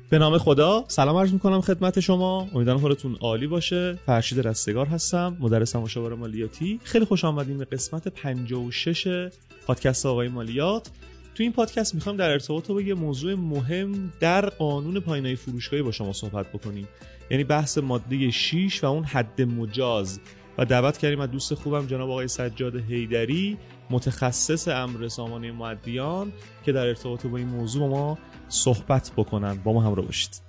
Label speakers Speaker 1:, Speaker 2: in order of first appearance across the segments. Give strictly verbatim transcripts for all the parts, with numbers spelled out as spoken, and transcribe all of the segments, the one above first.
Speaker 1: به نام خدا سلام عرض میکنم خدمت شما. امیدوارم حالتون عالی باشه. فرشید رستگار هستم، مدرس مشاور مالیاتی. خیلی خوش آمدید به قسمت پنجاه و شش پادکست آقای مالیات. تو این پادکست میخوام در ارتباط با یه موضوع مهم در قانون پایان‌نامه فروشگاهی با شما صحبت بکنیم، یعنی بحث ماده شش و اون حد مجاز. و دعوت کردیم از دوست خوبم جناب آقای سجاد حیدری، متخصص امر سامانه مؤدیان، که در ارتباط با این موضوع با ما صحبت بکنن. با ما همراه باشید.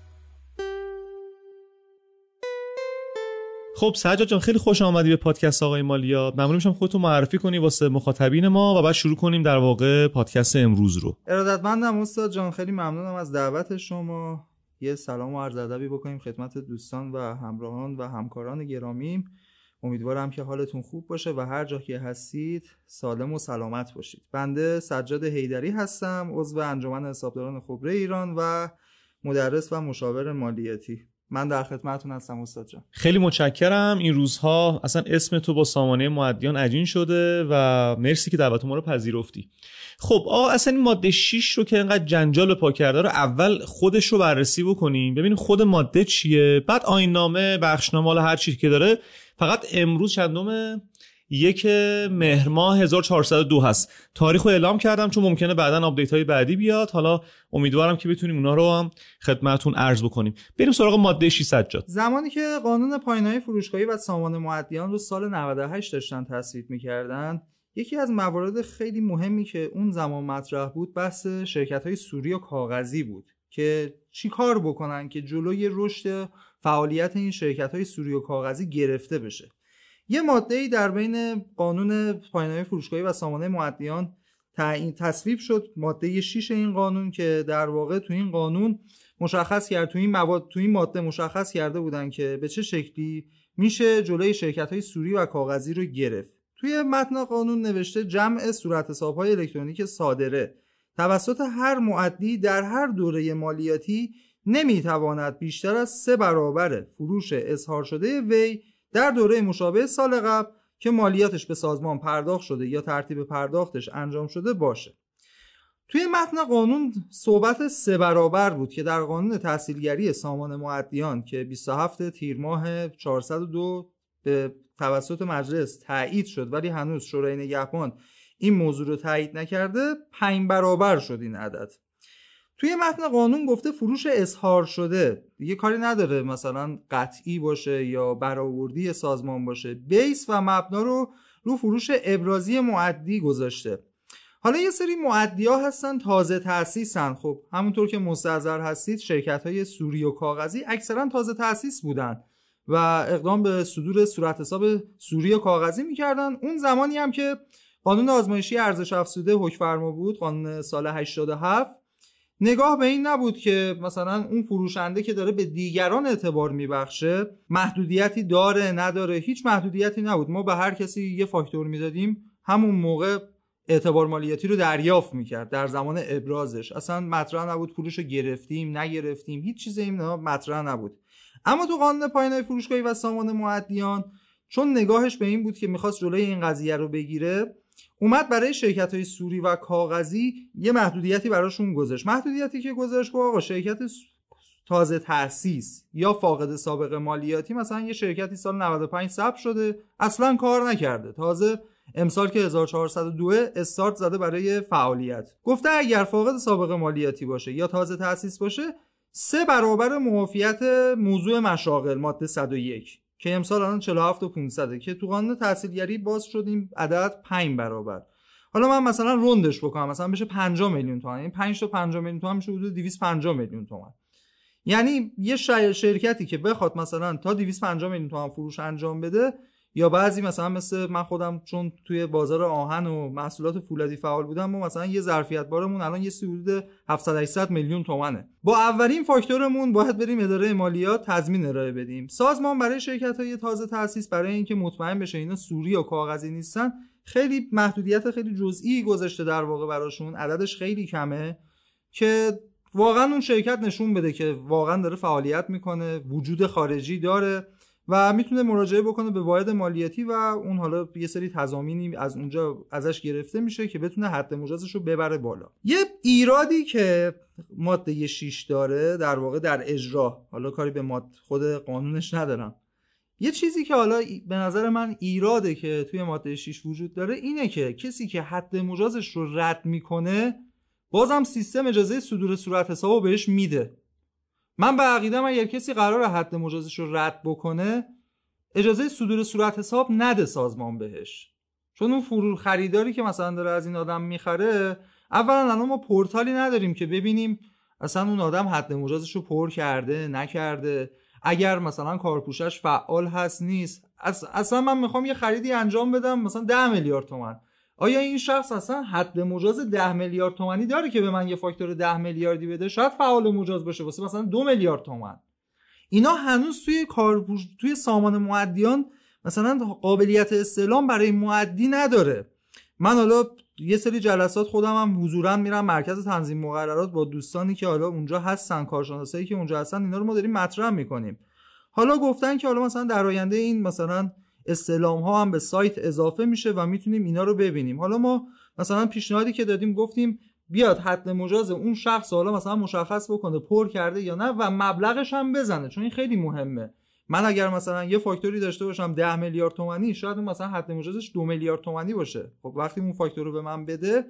Speaker 1: خب سجاد جان، خیلی خوش آمدی به پادکست آقای مالیات. ممنون میشم خودتو معرفی کنی واسه مخاطبین ما و بعد شروع کنیم در واقع پادکست امروز رو.
Speaker 2: ارادتمندم استاد جان، خیلی ممنونم از دعوت شما. یه سلام و عرض ادبی بکنیم خدمت دوستان و همراهان و همکاران گرامیم. امیدوارم که حالتون خوب باشه و هر جا که هستید سالم و سلامت باشید. بنده سجاد حیدری هستم، عضو انجمن حسابداران خبره ایران و مدرس و مشاور مالیاتی. من در خدمتتون هستم استاد جان.
Speaker 1: خیلی متشکرم. این روزها اصلا اسم تو با سامانه مؤدیان عجین شده و مرسی که دعوت ما رو پذیرفتی. خب آقا، اصلا این ماده شش رو که اینقدر جنجال به پا کرده رو اول خودش رو بررسی بکنیم، ببینیم خود ماده چیه، بعد آیین‌نامه، بخشنامه، هر چیزی که داره. فقط امروز چندم یک مهر ماه هزار و چهارصد و دو هست. تاریخ رو اعلام کردم چون ممکنه بعداً آپدیت های بعدی بیاد. حالا امیدوارم که بتونیم اونا رو هم خدمتتون عرض بکنیم. بریم سراغ ماده ششصد. جاد
Speaker 2: زمانی که قانون پایان‌نامه فروشگاهی و سامانه مؤدیان رو سال نود و هشت داشتن تصویب می‌کردن، یکی از موارد خیلی مهمی که اون زمان مطرح بود بحث شرکت‌های سوری و کاغذی بود که چی کار بکنن که جلوی رشد فعالیت این شرکت‌های سوری و کاغذی گرفته بشه. یه ماده‌ای در بین قانون پایان‌نامه فروشگاهی و سامانه مؤدیان تعیین تصویب شد، ماده شش این قانون، که در واقع تو این قانون مشخص کرد، تو این مواد تو این ماده مشخص کرده بودن که به چه شکلی میشه جلوی شرکت‌های سوری و کاغذی رو گرفت. توی متن قانون نوشته جمع صورتحساب‌های الکترونیک صادره توسط هر مؤدی در هر دوره مالیاتی نمیتواند بیشتر از سه برابر فروش اظهار شده وی در دوره مشابه سال قبل که مالیاتش به سازمان پرداخت شده یا ترتیب پرداختش انجام شده باشه. توی متن قانون صحبت سه برابر بود که در قانون تحصیلگری سامانه مؤدیان که بیست و هفتم تیر ماه چهارصد و دو به توسط مجلس تایید شد ولی هنوز شورای نگهبان این موضوع رو تایید نکرده، پنج برابر شد این عدد. توی متن قانون گفته فروش اظهار شده، دیگه کاری نداره مثلا قطعی باشه یا برآوردی سازمان باشه، بیس و مبنا رو رو فروش ابرازی مؤدی گذاشته. حالا یه سری مؤدی‌ها هستن تازه تأسیسن. خب همونطور که مستحضر هستید شرکت‌های سوری و کاغذی اکثرا تازه تأسیس بودن و اقدام به صدور صورتحساب سوری و کاغذی می‌کردن. اون زمانی هم که قانون آزمایشی ارزش افزوده حکم فرما بود، قانون سال هشتاد و هفت، نگاه به این نبود که مثلا اون فروشنده که داره به دیگران اعتبار میبخشه محدودیتی داره نداره، هیچ محدودیتی نبود. ما به هر کسی یه فاکتور میدادیم همون موقع اعتبار مالیاتی رو دریافت میکرد در زمان ابرازش. اصلا مطرح نبود پولش رو گرفتیم نگرفتیم، هیچ چیز این مطرح نبود. اما تو قانون پایان‌نامه فروشگاهی و سامانه مؤدیان چون نگاهش به این بود که میخواست جلوی این قضیه رو بگیره، اومد برای شرکت‌های سوری و کاغذی یه محدودیتی براشون گذاشت. محدودیتی که گذاشت گفت آقا شرکت تازه تأسیس یا فاقد سابقه مالیاتی، مثلا یه شرکتی سال نود و پنج ثبت شده اصلا کار نکرده، تازه امسال که هزار و چهارصد و دو استارت زده برای فعالیت، گفته اگر فاقد سابقه مالیاتی باشه یا تازه تأسیس باشه سه برابر معافیت موضوع مشاغل ماده صد و یک که امسال الان چهل و هفت و پانصد که تو قانون تحصیلگری باز شدیم عدد پنج برابر. حالا من مثلا روندش بکنم مثلا بشه پنجاه میلیون تومان، این پنج تا پنجاه میلیون تومان میشه حدود دویست و پنجاه میلیون تومان. یعنی یه شرکتی که بخواد مثلا تا دویست و پنجاه میلیون تومان فروش انجام بده، یا بعضی مثلا مثل من خودم چون توی بازار آهن و محصولات فولادی فعال بودم، ما مثلا یه ظرفیت بارمون الان یه حدود هفتصد هشتصد میلیون تومانه. با اولین فاکتورمون باید بریم اداره مالیات تضمین ارائه بدیم. سازمان برای شرکت‌های تازه تأسیس برای اینکه مطمئن بشه اینا سوری و کاغذی نیستن خیلی محدودیت خیلی جزئی گذاشته در واقع براشون، عددش خیلی کمه که واقعا اون شرکت نشون بده که واقعا داره فعالیت میکنه، وجود خارجی داره و میتونه مراجعه بکنه به واحد مالیاتی و اون حالا یه سری تضامینی از اونجا ازش گرفته میشه که بتونه حد مجازش رو ببره بالا. یه ایرادی که ماده شش داره در واقع در اجرا، حالا کاری به ماده خود قانونش ندارم، یه چیزی که حالا به نظر من ایراده که توی ماده شش وجود داره اینه که کسی که حد مجازش رو رد میکنه بازم سیستم اجازه صدور صورت حسابو بهش میده. من به عقیدم اگر کسی قراره حد مجازش رو رد بکنه اجازه صدور صورت حساب نده سازمان بهش، چون اون فرو خریداری که مثلا داره از این آدم میخره، اولا الان ما پورتالی نداریم که ببینیم اصلا اون آدم حد مجازش رو پر کرده نکرده، اگر مثلا کارپوشش فعال هست نیست. اصلا من میخوام یه خریدی انجام بدم مثلا ده میلیارد تومان، آیا این شخص اصلا حد مجاز ده میلیارد تومانی داره که به من یه فاکتور ده میلیاردی بده؟ شاید فعال مجاز باشه واسه مثلا دو میلیارد تومان. اینا هنوز توی کارپوش توی سامان مؤدیان مثلا قابلیت استعلام برای مؤدی نداره. من حالا یه سری جلسات خودم هم حضوراً میرم مرکز تنظیم مقررات با دوستانی که حالا اونجا هستن، کارشناسایی که اونجا هستن، اینا رو ما داریم مطرح میکنیم. حالا گفتن که حالا مثلا در آینده این مثلا استعلام ها هم به سایت اضافه میشه و میتونیم اینا رو ببینیم. حالا ما مثلا پیشنهادی که دادیم گفتیم بیاد حد مجاز اون شخص حالا مثلا مشخص بکنه پر کرده یا نه و مبلغش هم بزنه، چون این خیلی مهمه. من اگر مثلا یه فاکتوری داشته باشم ده میلیارد تومانی، شاید اون مثلا حد مجازش دو میلیارد تومانی باشه. خب وقتی اون فاکتور رو به من بده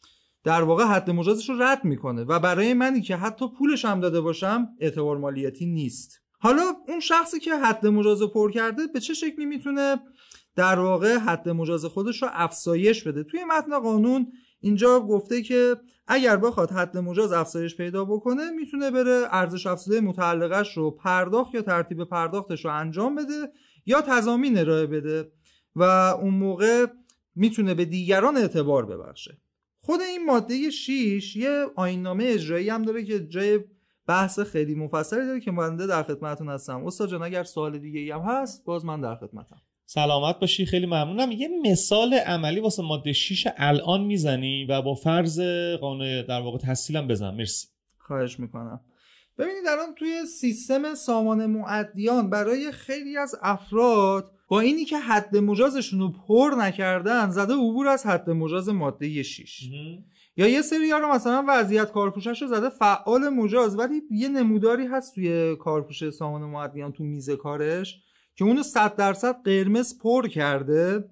Speaker 2: در واقع حد مجازش رو رد میکنه و برای منی که حتی پولش هم داده باشم اعتبار مالیاتی نیست. حالا اون شخصی که حد مجاز رو پر کرده به چه شکلی میتونه در واقع حد مجاز خودش رو افزایش بده؟ توی متن قانون اینجا گفته که اگر بخواد حد مجاز افزایش پیدا بکنه میتونه بره ارزش افزوده متعلقش رو پرداخت یا ترتیب پرداختش رو انجام بده یا تضامین ارائه بده و اون موقع میتونه به دیگران اعتبار ببخشه. خود این ماده شش یه آیین‌نامه اجرایی هم داره که جای بحث خیلی مفصلی داره که بنده در خدمتتون هستم. استاد جان اگر سوال دیگه‌ای هم هست باز من در خدمتم.
Speaker 1: سلامت باشی، خیلی ممنونم. یه مثال عملی واسه ماده شش الان میزنی و با فرض قانون در واقع تحصیلم بزن. مرسی.
Speaker 2: خواهش میکنم. ببینید الان توی سیستم سامان مؤدیان برای خیلی از افراد با اینی که حد مجازشون رو پر نکردن زده عبور از حد مجاز ماده شش، یا یه سری ها رو مثلا وضعیت کارپوشش رو زده فعال مجاز ولی یه نموداری هست توی کارپوش سامان مؤدیان تو میز کارش که اونو صد درصد قرمز پر کرده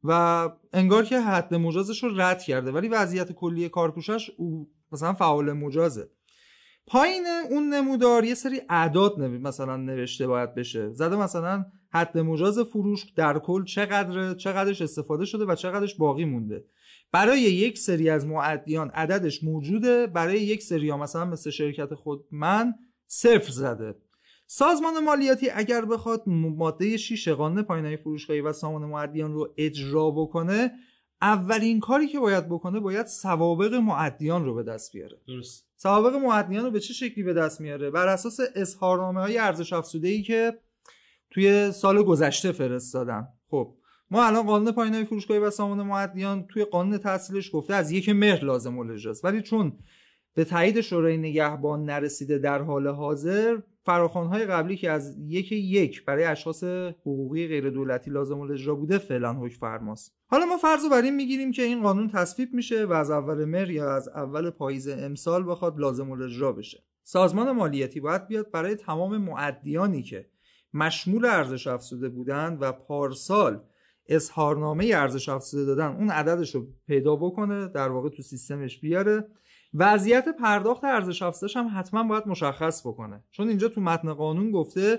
Speaker 2: و انگار که حد مجازش رو رد کرده ولی وضعیت کلی کارپوشش مثلا فعال مجازه. پایین اون نمودار یه سری اعداد مثلا نوشته باید بشه، زده مثلا حد مجاز فروش در کل چقدر، چقدرش استفاده شده و چقدرش باقی مونده. برای یک سری از مؤدیان عددش موجوده، برای یک سری ها مثلا مثل شرکت خود من صفر زده. سازمان مالیاتی اگر بخواد ماده شش قانون پایان‌نامه فروشگاهی و سامان مؤدیان رو اجرا بکنه، اولین کاری که باید بکنه باید سوابق مؤدیان رو به دست بیاره.
Speaker 1: درست.
Speaker 2: سوابق مؤدیان رو به چه شکلی به دست میاره؟ بر اساس اظهارنامه‌های ارزش افزوده‌ای که توی سال گذشته فرستادن. خب ما الان قانون پایان‌نامه فروشگاهی و سامان مؤدیان توی قانون تحصیلش گفته از یک مهر لازم الاجراست، ولی چون به تایید شورای نگهبان نرسیده در حال حاضر، فراخوان‌های قبلی که از یک یک برای اشخاص حقوقی غیر دولتی لازم الاجرا بوده فعلا حکم فرماست. حالا ما فرض رو بر این میگیریم که این قانون تصویب میشه و از اول مهر یا از اول پاییز امسال بخواد لازم الاجرا بشه. سازمان مالیاتی باید بیاد برای تمام مؤدیانی که مشمول ارزش افزوده بودن و پارسال اظهارنامه ارزش افزوده دادن اون عددش رو پیدا بکنه، در واقع تو سیستمش بیاره. وضعیت پرداخت ارزش افزوده‌اش هم حتما باید مشخص بکنه، چون اینجا تو متن قانون گفته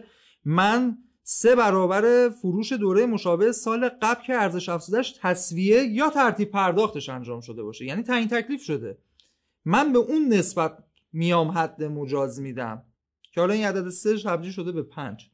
Speaker 2: من سه برابر فروش دوره مشابه سال قبل که ارزش افزوده‌اش تسویه یا ترتیب پرداختش انجام شده باشه، یعنی تعیین تکلیف شده، من به اون نسبت میام حد مجاز میدم که حالا این عدد سه تبدیل شده به پنج.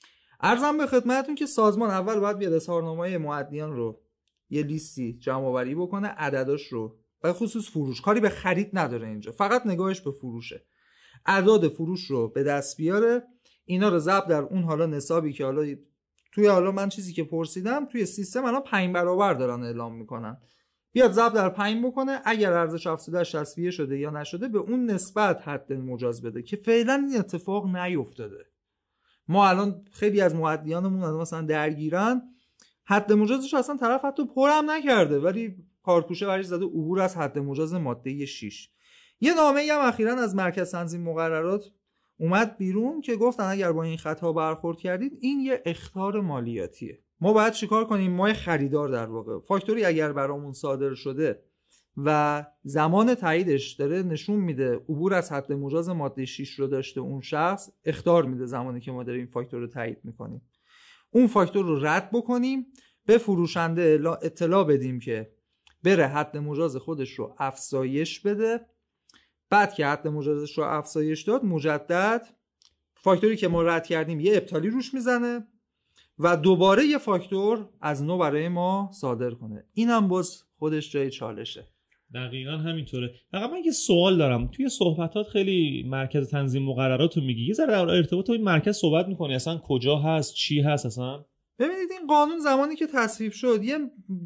Speaker 2: عرضم به خدمتتون که سازمان اول باید بیاد اظهارنامه‌های مؤدیان رو یه لیستی جمع آوری بکنه، عدداش رو، به خصوص فروش، کاری به خرید نداره اینجا، فقط نگاهش به فروشه، اعداد فروش رو به دست بیاره، اینا رو ضرب در اون حالا نصابی که حالا توی حالا من چیزی که پرسیدم توی سیستم الان پنج برابر دارن اعلام میکنن، بیاد ضرب در پنج بکنه، اگر ارزش افزوده‌اش تسویه شده یا نشده به اون نسبت حد مجاز بده که فعلا این اتفاق نیفتاده. ما الان خیلی از مؤدیانمون از مثلا درگیرن، حد مجازش اصلا طرف حتی پرم نکرده ولی کارکوشه برش زده عبور از حد مجاز ماده شش. یه نامه‌ای هم اخیراً از مرکز تنظیم مقررات اومد بیرون که گفتن اگر با این خطا برخورد کردید این یه اخطار مالیاتیه. ما باید چیکار کنیم؟ ما خریدار در واقع فاکتوری اگر برامون صادر شده و زمان تاییدش داره نشون میده عبور از حد مجاز ماده شش رو داشته، اون شخص اخطار میده زمانی که ما داریم این فاکتور رو تایید میکنیم. اون فاکتور رو رد بکنیم، به فروشنده اطلاع بدیم که بره حد مجاز خودش رو افزایش بده. بعد که حد مجازش رو افزایش داد، مجدد فاکتوری که ما رد کردیم یه ابطالی روش میزنه و دوباره یه فاکتور از نو برای ما صادر کنه. اینم باز خودش جای چالشه.
Speaker 1: دقیقاً همینطوره. فقط من یه سوال دارم. توی صحبتات خیلی مرکز تنظیم مقررات رو میگی، یه ذره در ارتباط با این مرکز صحبت میکنی، اصلا کجا هست، چی هست اصلا؟
Speaker 2: ببینید این قانون زمانی که تصویب شد یه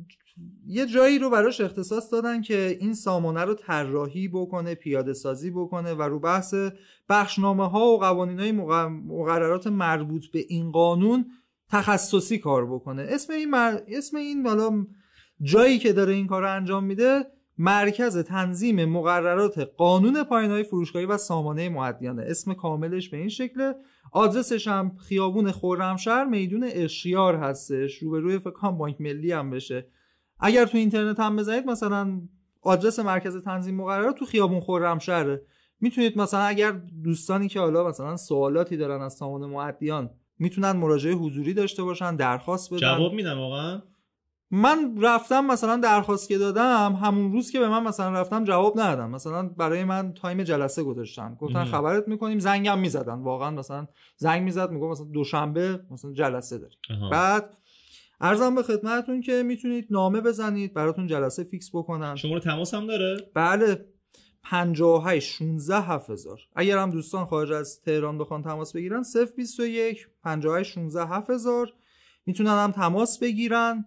Speaker 2: یه جایی رو براش اختصاص دادن که این سامانه رو طراحی بکنه، پیاده سازی بکنه و رو بحث بخشنامه ها و قوانین‌های مقررات مربوط به این قانون تخصصی کار بکنه. اسم این مر... اسم این والا جایی که داره این کار رو انجام میده مرکز تنظیم مقررات قانون پایان‌های فروشگاهی و سامانه مؤدیانه. اسم کاملش به این شکله. آدرسش هم خیابون خرمشهر میدون اشیار هستش، روبروی فکر کنم بانک ملی هم بشه. اگر تو اینترنت هم بزنید مثلا آدرس مرکز تنظیم مقررات تو خیابون خرمشهره، میتونید مثلا اگر دوستانی که حالا مثلا سوالاتی دارن از سامانه مؤدیان میتونن مراجعه حضوری داشته باشن، درخواست بدن.
Speaker 1: جواب میدن واقعا؟
Speaker 2: من رفتم مثلا درخواست که دادم همون روز که به من مثلا رفتم جواب ندادم، مثلا برای من تایم جلسه گذاشتن، گفتن خبرت میکنیم، زنگم میزدن، واقعا مثلا زنگ میزد میگم مثلا دوشنبه مثلا جلسه داریم. بعد عرضم به خدمتتون که میتونید نامه بزنید براتون جلسه فیکس بکنن.
Speaker 1: شماره تماس هم داره؟
Speaker 2: بله، پنجاه و هشت شانزده هفت هزار. اگر هم دوستان خارج از تهران بخوان تماس بگیرن صفر بیست و یک پنجاه و هشت شانزده هفت هزار میتونن هم تماس بگیرن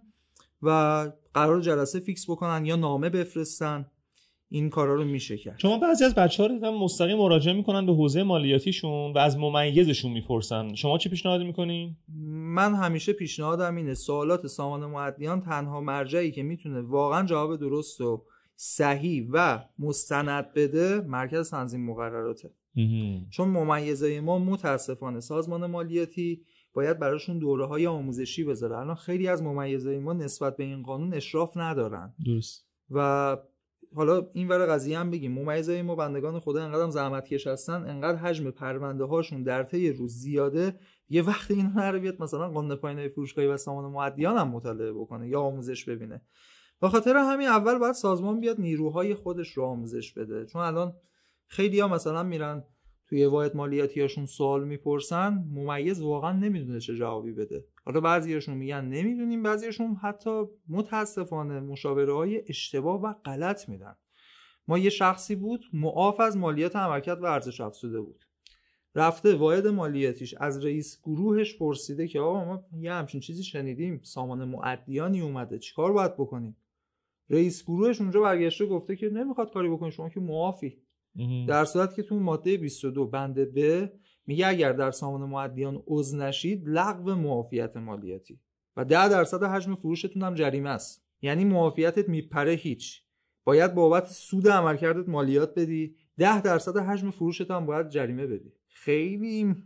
Speaker 2: و قرار جلسه فیکس بکنن یا نامه بفرستن. این کارا رو میشه کرد.
Speaker 1: شما بعضی از بچه‌ها رو دیدم مستقیم مراجعه میکنن به حوزه مالیاتیشون و از ممیزشون میپرسن. شما چه پیشنهادی میکنین؟
Speaker 2: من همیشه پیشنهادم اینه سوالات سامانه مؤدیان تنها مرجعی که میتونه واقعا جواب درست و صحیح و مستند بده مرکز تنظیم مقرراته. چون ممیزای ما متاسفانه سازمان مالیاتی باید براشون دوره‌های آموزشی بذاره. الان خیلی از ممیزای ما نسبت به این قانون اشراف ندارن.
Speaker 1: درست.
Speaker 2: و حالا این ور قضیه هم بگیم ممیزای ما بندگان خدا انقدرم زحمتکش هستن، انقدر حجم پرونده هاشون در طی روز زیاده، یه وقت اینا نره بیاد مثلا قانون پایان‌های فروشگاهی و سامانه مؤدیان هم مطالعه بکنه یا آموزش ببینه. به خاطر همین اول باید سازمان بیاد نیروهای خودش رو آموزش بده. چون الان خیلی‌ها مثلا میرن توی واحد مالیاتیاشون سوال میپرسن، ممیز واقعا نمیدونه چه جوابی بده. حالا بعضیاشون میگن نمیدونیم، بعضیاشون حتی متاسفانه مشاوره‌های اشتباه و غلط میدن. ما یه شخصی بود معاف از مالیات عملکرد و ارزش افزوده بود، رفته واحد مالیاتیش از رئیس گروهش پرسیده که آقا ما یه همچین چیزی شنیدیم، سامانه مؤدیانی اومده، چیکار باید بکنیم؟ رئیس گروهش اونجا برگشته گفته که نمیخواد کاری بکنی، شما که معافی. در صورتی که تو ماده بیست و دو بند ب میگه اگر در سامانه مؤدیان عضو نشید لغو معافیت مالیاتی و ده درصد حجم فروشتون هم جریمه است. یعنی معافیتت میپره هیچ، باید بابت سود عملکردت مالیات بدی، ده درصد حجم فروشت هم باید جریمه بدی. خیلی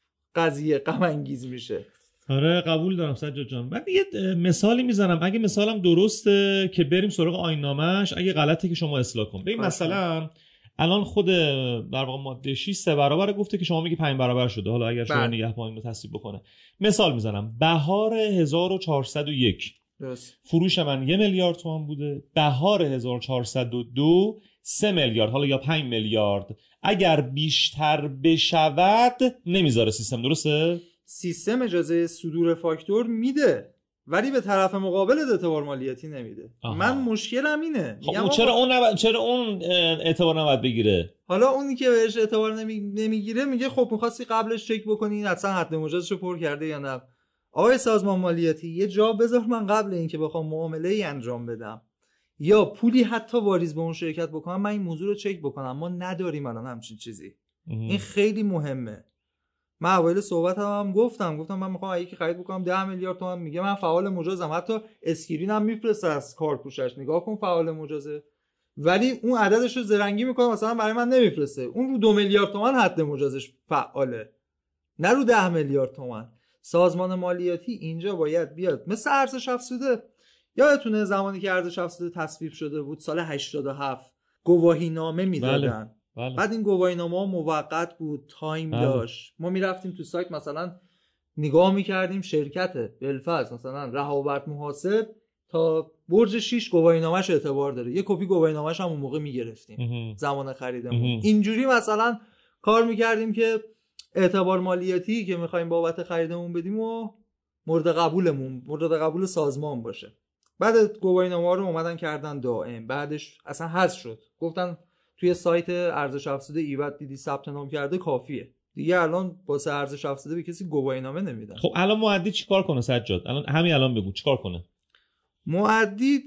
Speaker 2: قضیه غم انگیز میشه.
Speaker 1: آره قبول دارم سجاد جان. بعد یه مثالی میزنم، اگه مثالم درسته که بریم سراغ آیین‌نامه‌اش، اگه غلطه که شما اصلاح کن. ببین مثلا الان خود در واقع ماده شش سه برابر گفته که شما میگی پنج برابر شده. حالا اگر شما نگهبان رو تصویب بکنه، مثال میزنم، بهار هزار و چهارصد و یک
Speaker 2: درست.
Speaker 1: فروش من یه میلیارد تومان بوده، بهار هزار و چهارصد و دو سه میلیارد، حالا یا پنج میلیارد. اگر بیشتر بشود نمیذاره سیستم، درسته؟
Speaker 2: سیستم اجازه صدور فاکتور میده ولی به طرف مقابل اعتبار مالیاتی نمیده. آها. من مشکلم اینه.
Speaker 1: خب اون چرا اون نب... چرا اون اعتبار نباید بگیره؟
Speaker 2: حالا اونی که بهش اعتبار نمی... نمیگیره میگه خب می‌خواستی قبلش چک بکنی اصلا حد مجازشو پر کرده یا نه. آقای سازمان مالیاتی یه جا بذار من قبل اینکه بخوام معامله‌ای انجام بدم یا پولی حتی واریز به اون شرکت بکنم، من این موضوع رو چک بکنم. ما نداریم الان همچین چیزی. این خیلی مهمه. من اوایل صحبت هم, هم گفتم گفتم من میخوام یکی خرید بکنم ده میلیارد تومان، میگه من فعال مجازم، حتی اسکرین هم میفرسته از کارپوشش نگاه کن فعال مجازه، ولی اون عددش رو زرنگی میکنه مثلا برای من نمیفرسته، اون رو دو میلیارد تومان حد مجازش فعاله، نه رو ده میلیارد تومان. سازمان مالیاتی اینجا باید بیاد مثل ارزش افزوده. یادتونه زمانی که ارزش افزوده تصویب شده بود سال هشتاد و هفت گواهی نامه میدادن،
Speaker 1: بله.
Speaker 2: بعد این گواهی نامه ها موقت بود، تایم
Speaker 1: بله.
Speaker 2: داشت، ما میرفتیم تو سایت مثلا نگاه میکردیم شرکت بالفرض مثلا رهاورد محاسب تا برج شش گواهی نامه‌اش اعتبار داره، یه کپی گواهی نامه‌اش هم اون موقع میگرفتیم زمان خریدمون. اینجوری مثلا کار میکردیم که اعتبار مالیاتی که میخوایم بابت خریدمون بدیم و مورد قبولمون مورد قبول سازمان باشه. بعد گواهی نامه رو اومدن کردن دائم، بعدش اصلا حذف شد، گفتن توی سایت ارزش افزوده ایوت دیدی ثبت نام کرده کافیه دیگه، الان واسه ارزش افزوده به کسی گواهی نامه نمیدن.
Speaker 1: خب الان مؤدی چیکار کنه سجاد؟ الان همین الان بگو چیکار کنه؟
Speaker 2: مؤدی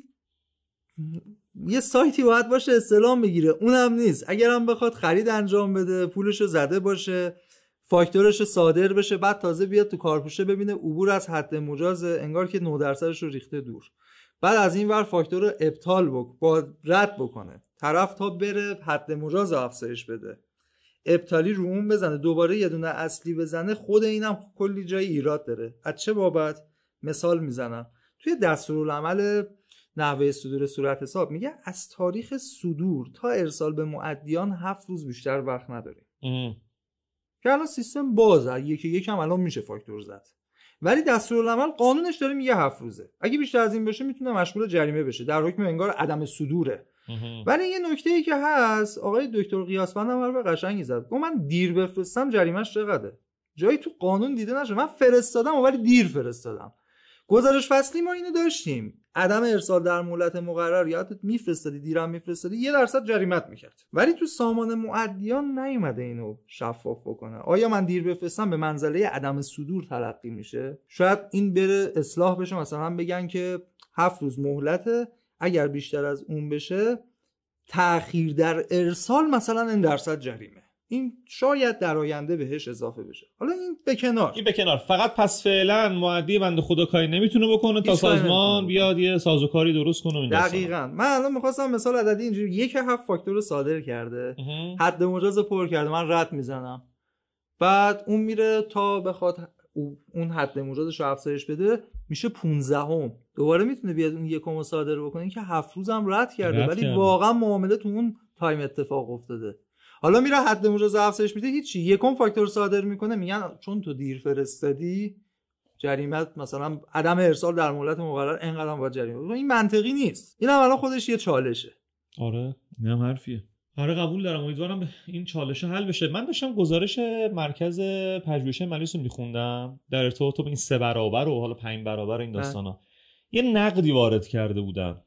Speaker 2: یه سایتی باید باشه استلام بگیره، اونم نیست. اگرم بخواد خرید انجام بده پولشو زده باشه، فاکتورش صادر بشه، بعد تازه بیاد تو کارپوشه ببینه عبور از حد مجاز، انگار که نه درصدش رو ریخته دور، بعد از این ور فاکتور رو ابطال بک با رد بکنه، طرف تا بره حد مجاز افزایش بده، ابطالی رو اون بزنه، دوباره یه دونه اصلی بزنه، خود اینم کلی جای ایراد داره. از چه بابت؟ مثال میزنم، توی دستورالعمل نحوه صدور صورت حساب میگه از تاریخ صدور تا ارسال به مؤدیان هفت روز بیشتر وقت نداریم. که الان سیستم بازه، یکی یکم الان میشه فاکتور زد، ولی دستورالعمل قانونش داره میگه هفت روزه، اگه بیشتر از این بشه میتونه مشمول جریمه بشه، در حکم انگار عدم صدوره. ولی یه نکته‌ای که هست، آقای دکتر قیاسفند هم حرف قشنگی زد، گفت من دیر بفرستم جریمه‌اش چقدره؟ جایی تو قانون دیده نشه، من فرستادم ولی دیر فرستادم. گزارش فصلی ما اینو داشتیم، عدم ارسال در مهلت مقرر، یادت میفرستادی دیرم میفرستادی یه درصد جریمت میکرد، ولی تو سامان مؤدیان نیومده اینو شفاف بکنه. آیا من دیر بفرستم به منزله عدم صدور تلقی میشه؟ شاید این بره اصلاح بشه، مثلا بگن که هفت روز مهلته، اگر بیشتر از اون بشه تأخیر در ارسال مثلا این درصد جریمه. این شاید در آینده بهش اضافه بشه. حالا این به کنار
Speaker 1: این به کنار فقط پس فعلا مؤدی بنده خدا کاری نمیتونه بکنه تا سازمان بیاد یه سازوکاری درست کنه.
Speaker 2: دقیقاً من الان می‌خواستم مثال عددی اینجوری، یک هفت فاکتور رو صادر کرده، حد مجاز پر کرده، من رد میزنم، بعد اون میره تا بخواد اون حد مجازش رو افزایش بده میشه پانزدهم، دوباره میتونه بیاد اون یکم رو صادر بکنه که هفت روزم رد کرده، ولی کرده. واقعا معامله تو اون تایم اتفاق افتاده. حالا میره حد مجاز افزایش میده، هیچی، یکم فاکتور صادر میکنه، میگن چون تو دیر فرستادی جریمت مثلا عدم ارسال در مهلت مقرر اینقدر باید جریمه. این منطقی نیست. اینم الان خودش یه چالشه.
Speaker 1: آره اینم حرفیه. آره قبول دارم، امیدوارم این چالش حل بشه. من داشتم گزارش مرکز پژوهش مالیات رو میخوندم در ارتباط با این سه برابر و حالا پنج برابر این داستانا. یه نقدی وارد کرده بودن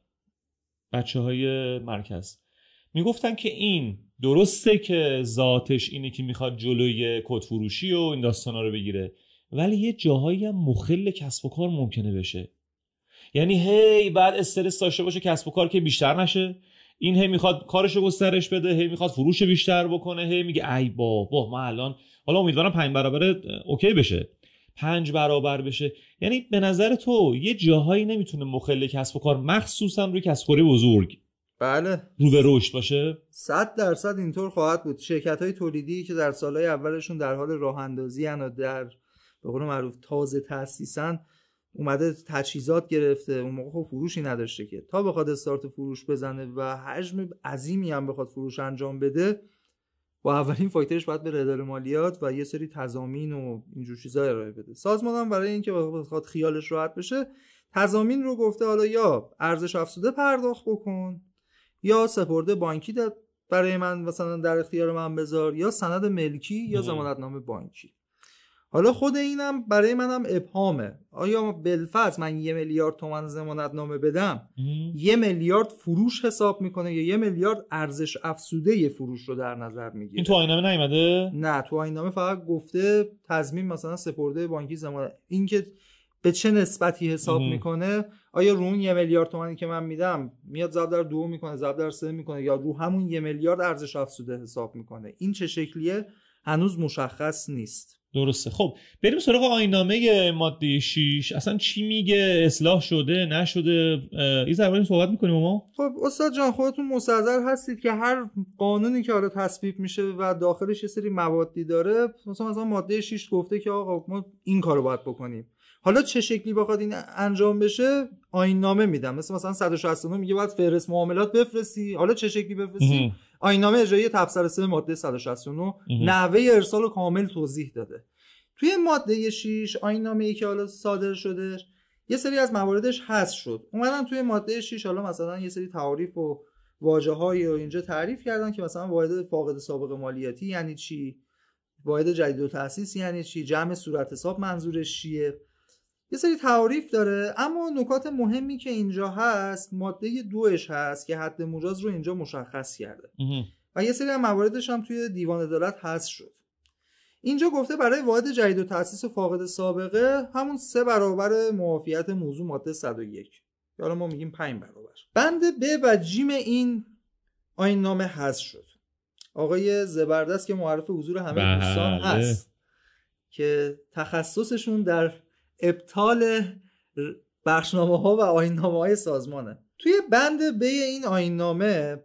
Speaker 1: بچهای مرکز، میگفتن که این درسته که ذاتش اینه که میخواد جلوی کد فروشی و این داستانا رو بگیره، ولی یه جاهایی هم مخل کسب و کار ممکنه بشه. یعنی هی بعد استرس داشته باشه کسب و کار که بیشتر نشه، این هی میخواد کارشو گسترش بده، هی میخواد فروش بیشتر بکنه، هی میگه ای بابا ما الان، حالا امیدوارم پنج برابر اوکی بشه، پنج برابر بشه. یعنی به نظر تو یه جاهایی نمیتونه مخل کسب و کار مخصوصا روی کسب و کار بزرگ
Speaker 2: بله
Speaker 1: رو به رشد باشه؟
Speaker 2: صد درصد اینطور خواهد بود. شرکت‌های تولیدی که در سالهای اولشون در حال راه اندازی ان و در به قول معروف تازه تأسیسن، اومده تجهیزات گرفته، اون موقع خب فروشی نداشته که تا بخواد استارت فروش بزنه و حجم عظیمی هم بخواد فروش انجام بده، با اولین فاکتورش باید بره اداره مالیات و یه سری تضامین و اینجور چیزا ارائه بده. سازمان هم برای اینکه بخواد خیالش راحت بشه تضامین رو گفته حالا یا ارزش افزوده پرداخت بکن، یا سپرده بانکی برای من مثلا در اختیار من بذار، یا سند ملکی یا ضمانتنامه بانکی. حالا خود اینم برای منم ابهامه، آیا بالفرض من یه میلیارد تومان ضمانتنامه بدم یه میلیارد فروش حساب میکنه یا یه میلیارد ارزش افزوده یه فروش رو در نظر میگیره؟
Speaker 1: این تو آیین‌نامه نیومده؟
Speaker 2: نه تو آیین‌نامه فقط گفته تضمین مثلا سپرده بانکی ضمانت، این که به چه نسبتی حساب ام. میکنه، آیا رو اون یه میلیارد تومانی که من میدم میاد ضرب در دو میکنه، ضرب در سه میکنه، یا رو همون یه میلیارد ارزش افزوده حساب میکنه؟ این چه شکلیه هنوز مشخص نیست.
Speaker 1: درسته. خب بریم سراغ آیین‌نامه ماده شش. اصلا چی میگه؟ اصلاح شده نشده؟ این زبانی صحبت میکنیم ما.
Speaker 2: خب استاد جان خودتون مستحضر هستید که هر قانونی که حالا تصویب میشه و داخلش یه سری موادی داره، مثلا مثلا ماده شش گفته که آقا ما این کارو باید بکنیم. حالا چه شکلی بخواد این انجام بشه آیین‌نامه میدم. مثلا مثلا صد و شصت و نه میگه باید فهرست معاملات بفرستی. حالا چه شکلی بفرستی؟ آیین‌نامه اجرایی تبصره سه ماده صد و شصت و نه نحوه ارسال کامل توضیح داده. توی ماده شش آیین‌نامه‌ای که حالا صادر شده یه سری از مواردش حذف شد. اومدن توی ماده شش حالا مثلا یه سری تعاریف و واژه‌هایی رو اینجا تعریف کردن که مثلا واحد فاقد سابقه مالیاتی یعنی چی، واحد جدید التأسیس یعنی چی، جمع صورت حساب منظورش چیه، یه سری تعاریف داره. اما نکات مهمی که اینجا هست ماده دوش هست که حد مجاز رو اینجا مشخص کرده و یه سری از مواردش هم توی دیوان عدالت حذف شد. اینجا گفته برای واحد جدید التأسیس فاقد سابقه همون سه برابر معافیت موضوع ماده صد و یک، حالا ما میگیم پنج برابر. بند ب و جیم این آیین‌نامه حذف شد. آقای زبردست که معرف حضور همه دوستان هست که تخصصشون در ابطال بخشنامه ها و آیین‌نامه های سازمانه. توی بند ب این آیین‌نامه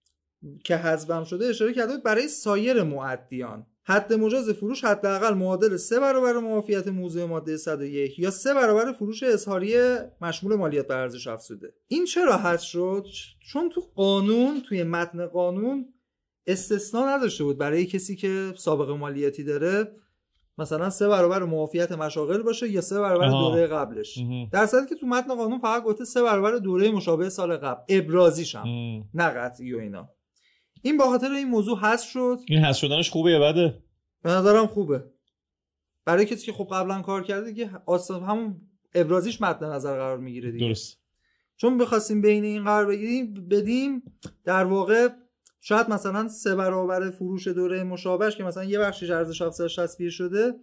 Speaker 2: که حذف شده اشاره کرده بود برای سایر مؤدیان حد مجاز فروش حداقل معادل سه برابر معافیت موضوع ماده صد و یک یا سه برابر فروش اظهاریه مشمول مالیات بر ارزش افزوده. این چرا حذف شد؟ چون تو قانون، توی متن قانون استثناء نداشته بود برای کسی که سابقه مالیاتی داره مثلا سه برابر معافیت مشاغل باشه یا سه برابر آها. دوره قبلش. در صورتی که تو متن قانون فقط گفته سه برابر دوره مشابه سال قبل، ابرازیش هم نه قطعی و اینا. این با خاطر این موضوع حذف شد.
Speaker 1: این حذف شدنش خوبه یا بده؟
Speaker 2: به نظرم خوبه. برای کسی که خب قبلا کار کرده دیگه اصلا همون ابرازیش مد نظر قرار میگیره دیگه.
Speaker 1: درست.
Speaker 2: چون بخواستیم بین این قرار بگیریم بدیم در واقع شاید مثلا سه برابر فروش دوره مشابهش که مثلا یه بخشش ارزش افزایش تصویر شده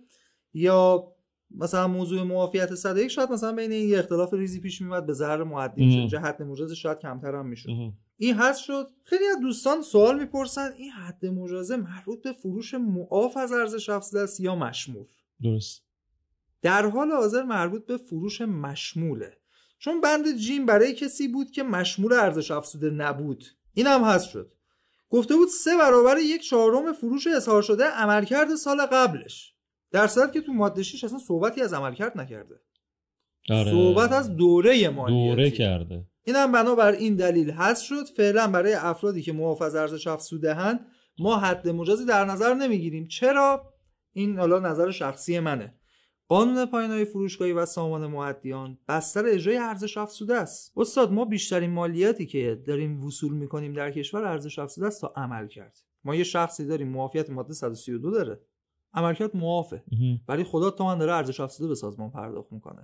Speaker 2: یا مثلا موضوع معافیت صد و یک شاید مثلا بین این یه اختلاف ریزی پیش میاد به ضرر مؤدی میشه، حد مجاز شاید کمتر هم میشد. این حذف شد. خیلی از دوستان سوال میپرسن این حد مجاز مربوط به فروش معاف از ارزش افزوده است یا مشمول؟
Speaker 1: درست.
Speaker 2: در حال حاضر مربوط به فروش مشموله، چون بند جیم برای کسی بود که مشمول ارزش افزوده نبود. این هم حذف شد. گفته بود سه برابر یک چهارم فروش اظهار شده عملکرد سال قبلش، در صورتی که تو ماده شش اصلا صحبتی از عملکرد نکرده.
Speaker 1: داره.
Speaker 2: صحبت از دوره مالیاتی
Speaker 1: دوره کرده.
Speaker 2: اینم بنابر این دلیل حذف شد. فعلا برای افرادی که معاف از ارزش افزوده هن ما حد مجازی در نظر نمیگیریم. چرا؟ این حالا نظر شخصی منه. قانون پایان‌های فروشگاهی و سامان مؤدیان بستر اجرای ارزش افزوده است. استاد ما بیشترین مالیاتی که داریم وصول میکنیم در کشور ارزش افزوده است تا عمل کرد. ما یه شخصی داریم معافیت ماده صد و سی و دو داره، عملکرد معافه، ولی خدا تومن داره ارزش افزوده به سازمان پرداخت میکنه.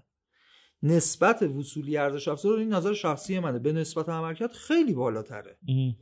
Speaker 2: نسبت وصولی ارزش افزوده، این نظر شخصی منه، به نسبت عملکرد خیلی بالاتره.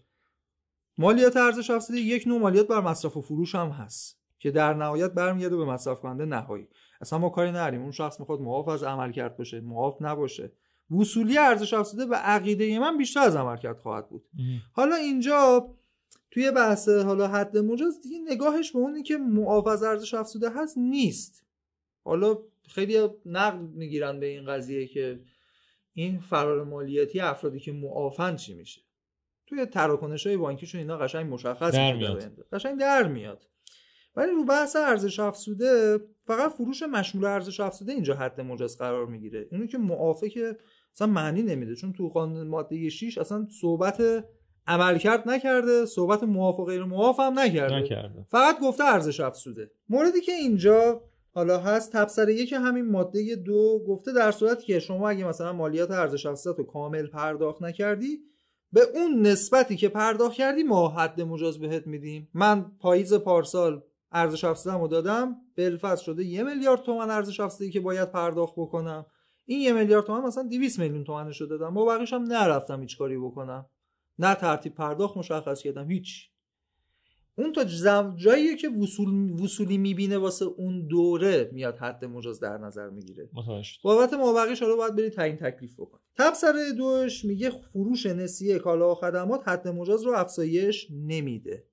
Speaker 2: مالیات ارزش افزوده یک نوع مالیات بر مصرف و فروش هم هست که در نهایت برمیگرده به مصرف کننده نهایی. اصلا ما کاری نداریم اون شخص میخواد معاف از عملکرد باشه معاف نباشه. وصولی ارزش افزوده به عقیده من بیشتر از عملکرد خواهد بود. حالا اینجا توی بحث حالا حد مجاز دیگه نگاهش به اونی که معاف از ارزش افزوده هست نیست. حالا خیلی نقد میگیرن به این قضیه که این فرار مالیاتی افرادی که معافن چی میشه. توی تراکنش‌های بانکیشون اینا قشنگ مشخص میشه، قشنگ در میاد. ولی رو بحث ارزش افزوده فقط فروش مشمول ارزش افزوده اینجا حد مجاز قرار میگیره. اونی که معافه که اصلا معنی نمیده، چون تو قانون ماده شش اصلا صحبت عملکرد نکرده، صحبت معاف و غیر معاف هم نکرده.
Speaker 1: نکرده.
Speaker 2: فقط گفته ارزش افزوده. موردی که اینجا حالا هست تبصره یک همین ماده دو گفته در صورتی که شما اگه مثلا مالیات ارزش افزوده رو کامل پرداخت نکردی به اون نسبتی که پرداخت کردی ما حد مجاز بهت میدیم. من پاییز پارسال ارزش افزوده‌مو دادم، بالفرض شده یه میلیارد تومان ارزش افزوده‌ای که باید پرداخت بکنم. این یه میلیارد تومان مثلا دویست میلیون تومانش رو دادم، با بقیه‌ش هم نرفتم هیچ کاری بکنم، نه ترتیب پرداخت مشخص کردم، هیچ. اون تا جاییه که وصول وصولی میبینه واسه اون دوره میاد حد مجاز در نظر میگیره. بابت مابقیش رو باید بری تعیین تکلیف بکن. تبصره دوش میگه فروش نسیه کالا و خدمات حد مجاز رو افزایش نمیده.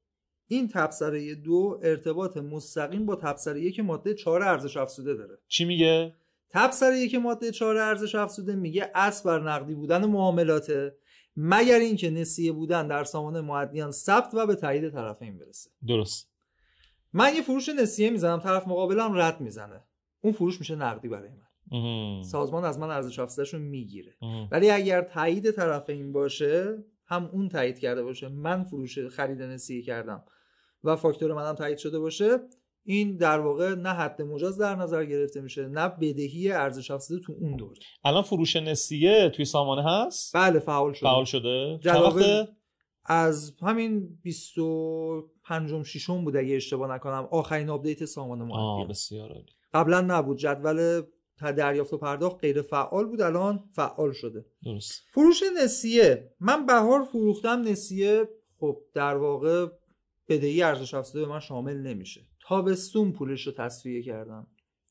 Speaker 2: این تبصره دو ارتباط مستقیم با تبصره یک ماده چهار ارزش افزوده داره.
Speaker 1: چی میگه؟
Speaker 2: تبصره یک ماده چهار ارزش افزوده میگه اصل بر نقدی بودن معاملاته مگر اینکه نسیه بودن در سامانه معدیان ثبت و به تایید طرفین برسه.
Speaker 1: درست.
Speaker 2: من یه فروش نسیه میزنم، طرف مقابلم رد میزنه، اون فروش میشه نقدی برای من. اه. سازمان از من ارزش افزودهشو میگیره. ولی اگر تایید طرفین باشه، هم اون تایید کرده باشه من فروش خرید نسیه کردم و فاکتور منم تایید شده باشه، این در واقع نه حد مجاز در نظر گرفته میشه نه بدهی ارزش افزوده تو اون دوره.
Speaker 1: الان فروش نسیه توی سامانه هست؟
Speaker 2: بله فعال شده.
Speaker 1: فعال شده.
Speaker 2: جواب از همین بیست و پنج ششم بود اگه اشتباه نکنم، آخرین آپدیت سامانه معدیان.
Speaker 1: آه بسیار عالی.
Speaker 2: قبلا نبود، جدول دریافت و پرداخت غیر فعال بود، الان فعال شده.
Speaker 1: درست.
Speaker 2: فروش نسیه، من بهار فروختم نسیه، خب در واقع بدهی ارزش افزوده به من شامل نمیشه. تابستون پولش رو تسویه کردم.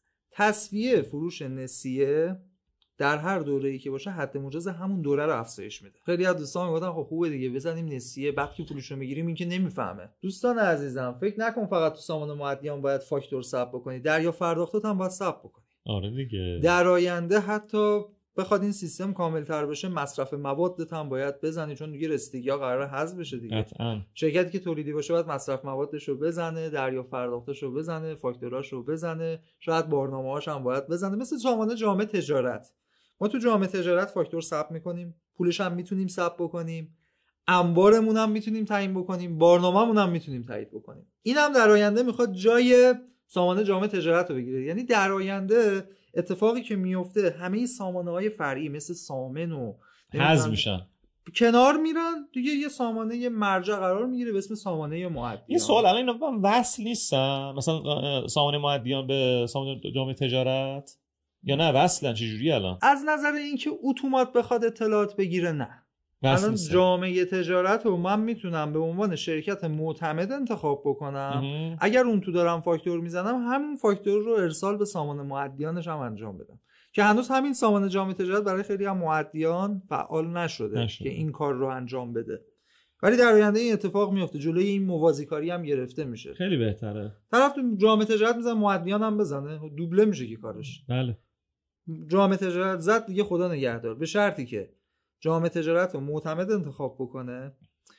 Speaker 2: تسویه فروش نسیه در هر دوره‌ای که باشه حد مجاز همون دوره رو افزایش میده. خیلی از دوستان میگفتن خب خوبه دیگه بزنیم نسیه، بعد که پولش رو میگیریم این که نمیفهمه. دوستان عزیزم فکر نکن فقط تو سامانه معدیان باید فاکتور ثبت بکنی، دریا پرداختات هم باید ثبت بکنی.
Speaker 1: آره دیگه.
Speaker 2: در آینده حتی بخواد این سیستم کامل‌تر بشه مصرف موادت هم باید بزنی، چون دیگه رستگی‌ها قراره حذف بشه دیگه.
Speaker 1: قطعاً.
Speaker 2: شرکتی که تولیدی باشه باید مصرف موادش رو بزنه، دریا پرداختش رو بزنه، فاکتوراش رو بزنه، شاید بارنامه‌هاش هم باید بزنه. مثل سامانه جامع تجارت، ما تو جامع تجارت فاکتور ثبت می‌کنیم، پولش هم میتونیم ثبت بکنیم، انبارمون هم میتونیم تعیین بکنیم، بارنامه‌مون هم میتونیم تایید بکنیم. اینم در آینده میخواد جای سامانه جامع تجارت رو بگیره. یعنی در آینده اتفاقی که میفته همه سامانه‌های فرعی مثل سامن و
Speaker 1: حذف میشن،
Speaker 2: کنار میرن دیگه، یه سامانه یه مرجع قرار میگیره به اسم سامانه معدیان.
Speaker 1: این سوال الان اینا من وصل نیستن مثلا سامانه معدیان به سامانه جامع تجارت یا نه وصلن؟ چه جوری الان؟
Speaker 2: از نظر اینکه اتومات بخواد اطلاعات بگیره نه. الان جامعه تجارت رو من میتونم به عنوان شرکت معتمد انتخاب بکنم. اه. اگر اون تو دارم فاکتور میزنم همون فاکتور رو ارسال به سامانه معدیانش هم انجام بدم، که هنوز همین سامانه جامعه تجارت برای خیلی هم معدیان فعال نشده, نشده که این کار رو انجام بده. ولی در آینده این اتفاق میفته، جلوی این موازی کاری هم گرفته میشه.
Speaker 1: خیلی بهتره.
Speaker 2: طرف تو جامعه تجارت میزنه معدیان هم بزنه، دوبله میشه که کارش.
Speaker 1: بله.
Speaker 2: جامعه تجارت زد دیگه خدا نگهدار، به شرطی که جامعه تجارت رو معتمد انتخاب بکنه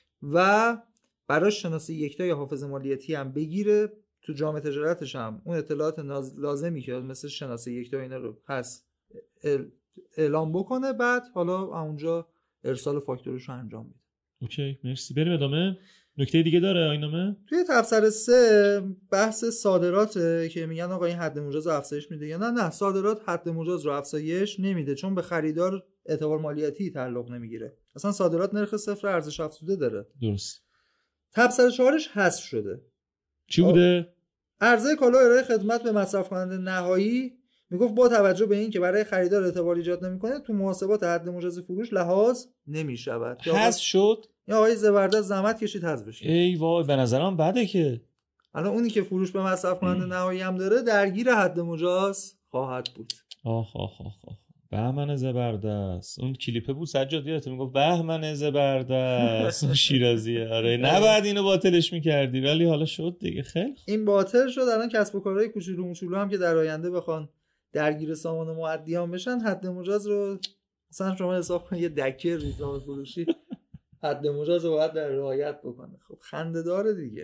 Speaker 2: و برای شناسه یکتا یا حافظه مالیاتی هم بگیره. تو جامعه تجارتش هم اون اطلاعات لازمی که مثل شناسه یکتا اینا رو پس اعلام بکنه، بعد حالا اونجا ارسال فاکتورش رو انجام میده.
Speaker 1: اوکی مرسی. بریم ادامه. نکته دیگه داره آینامه؟
Speaker 2: توی تبصره سه بحث صادراته که میگن آقا این حد مجاز رو افزایش میده یا نه. نه، صادرات حد مجاز رو افزایش نمیده، چون به خریدار اعتبار مالیاتی تعلق نمیگیره. اصلا صادرات نرخ صفر ارزش افزوده داره.
Speaker 1: درست.
Speaker 2: تبصره چهارش حذف شده.
Speaker 1: چی بوده؟
Speaker 2: عرضه کالا ارائه خدمت به مصرف کننده نهایی میگفت با توجه به این که برای خریدار اعتبار ایجاد نمیکنه تو محاسبات حد مجاز فروش لحاظ نمیشود.
Speaker 1: حذف شد.
Speaker 2: یا آقای زبردست زحمت کشید حذف بشه.
Speaker 1: ای وای به نظرم بده که
Speaker 2: الان اونی که فروش به مصرف کننده نهایی هم داره درگیر حد مجاز خواهد بود.
Speaker 1: آخ آخ آخ آخ. بهمن زبردست اون کلیپه بود سجاد یادت میگفت بهمن زبردست اون شیرازیه. آره نباید اینو باطلش میکردی ولی حالا شد دیگه. خیلی
Speaker 2: این باطل شد. الان کسب و کارهای کوچولو موچولو هم که در آینده بخوان درگیر سامانه معدیان بشن حد مجاز رو مثلا شما حساب کن یه دکه ریزام فروشی حد مجاز رو باید در رعایت بکنه. خب خنده داره دیگه.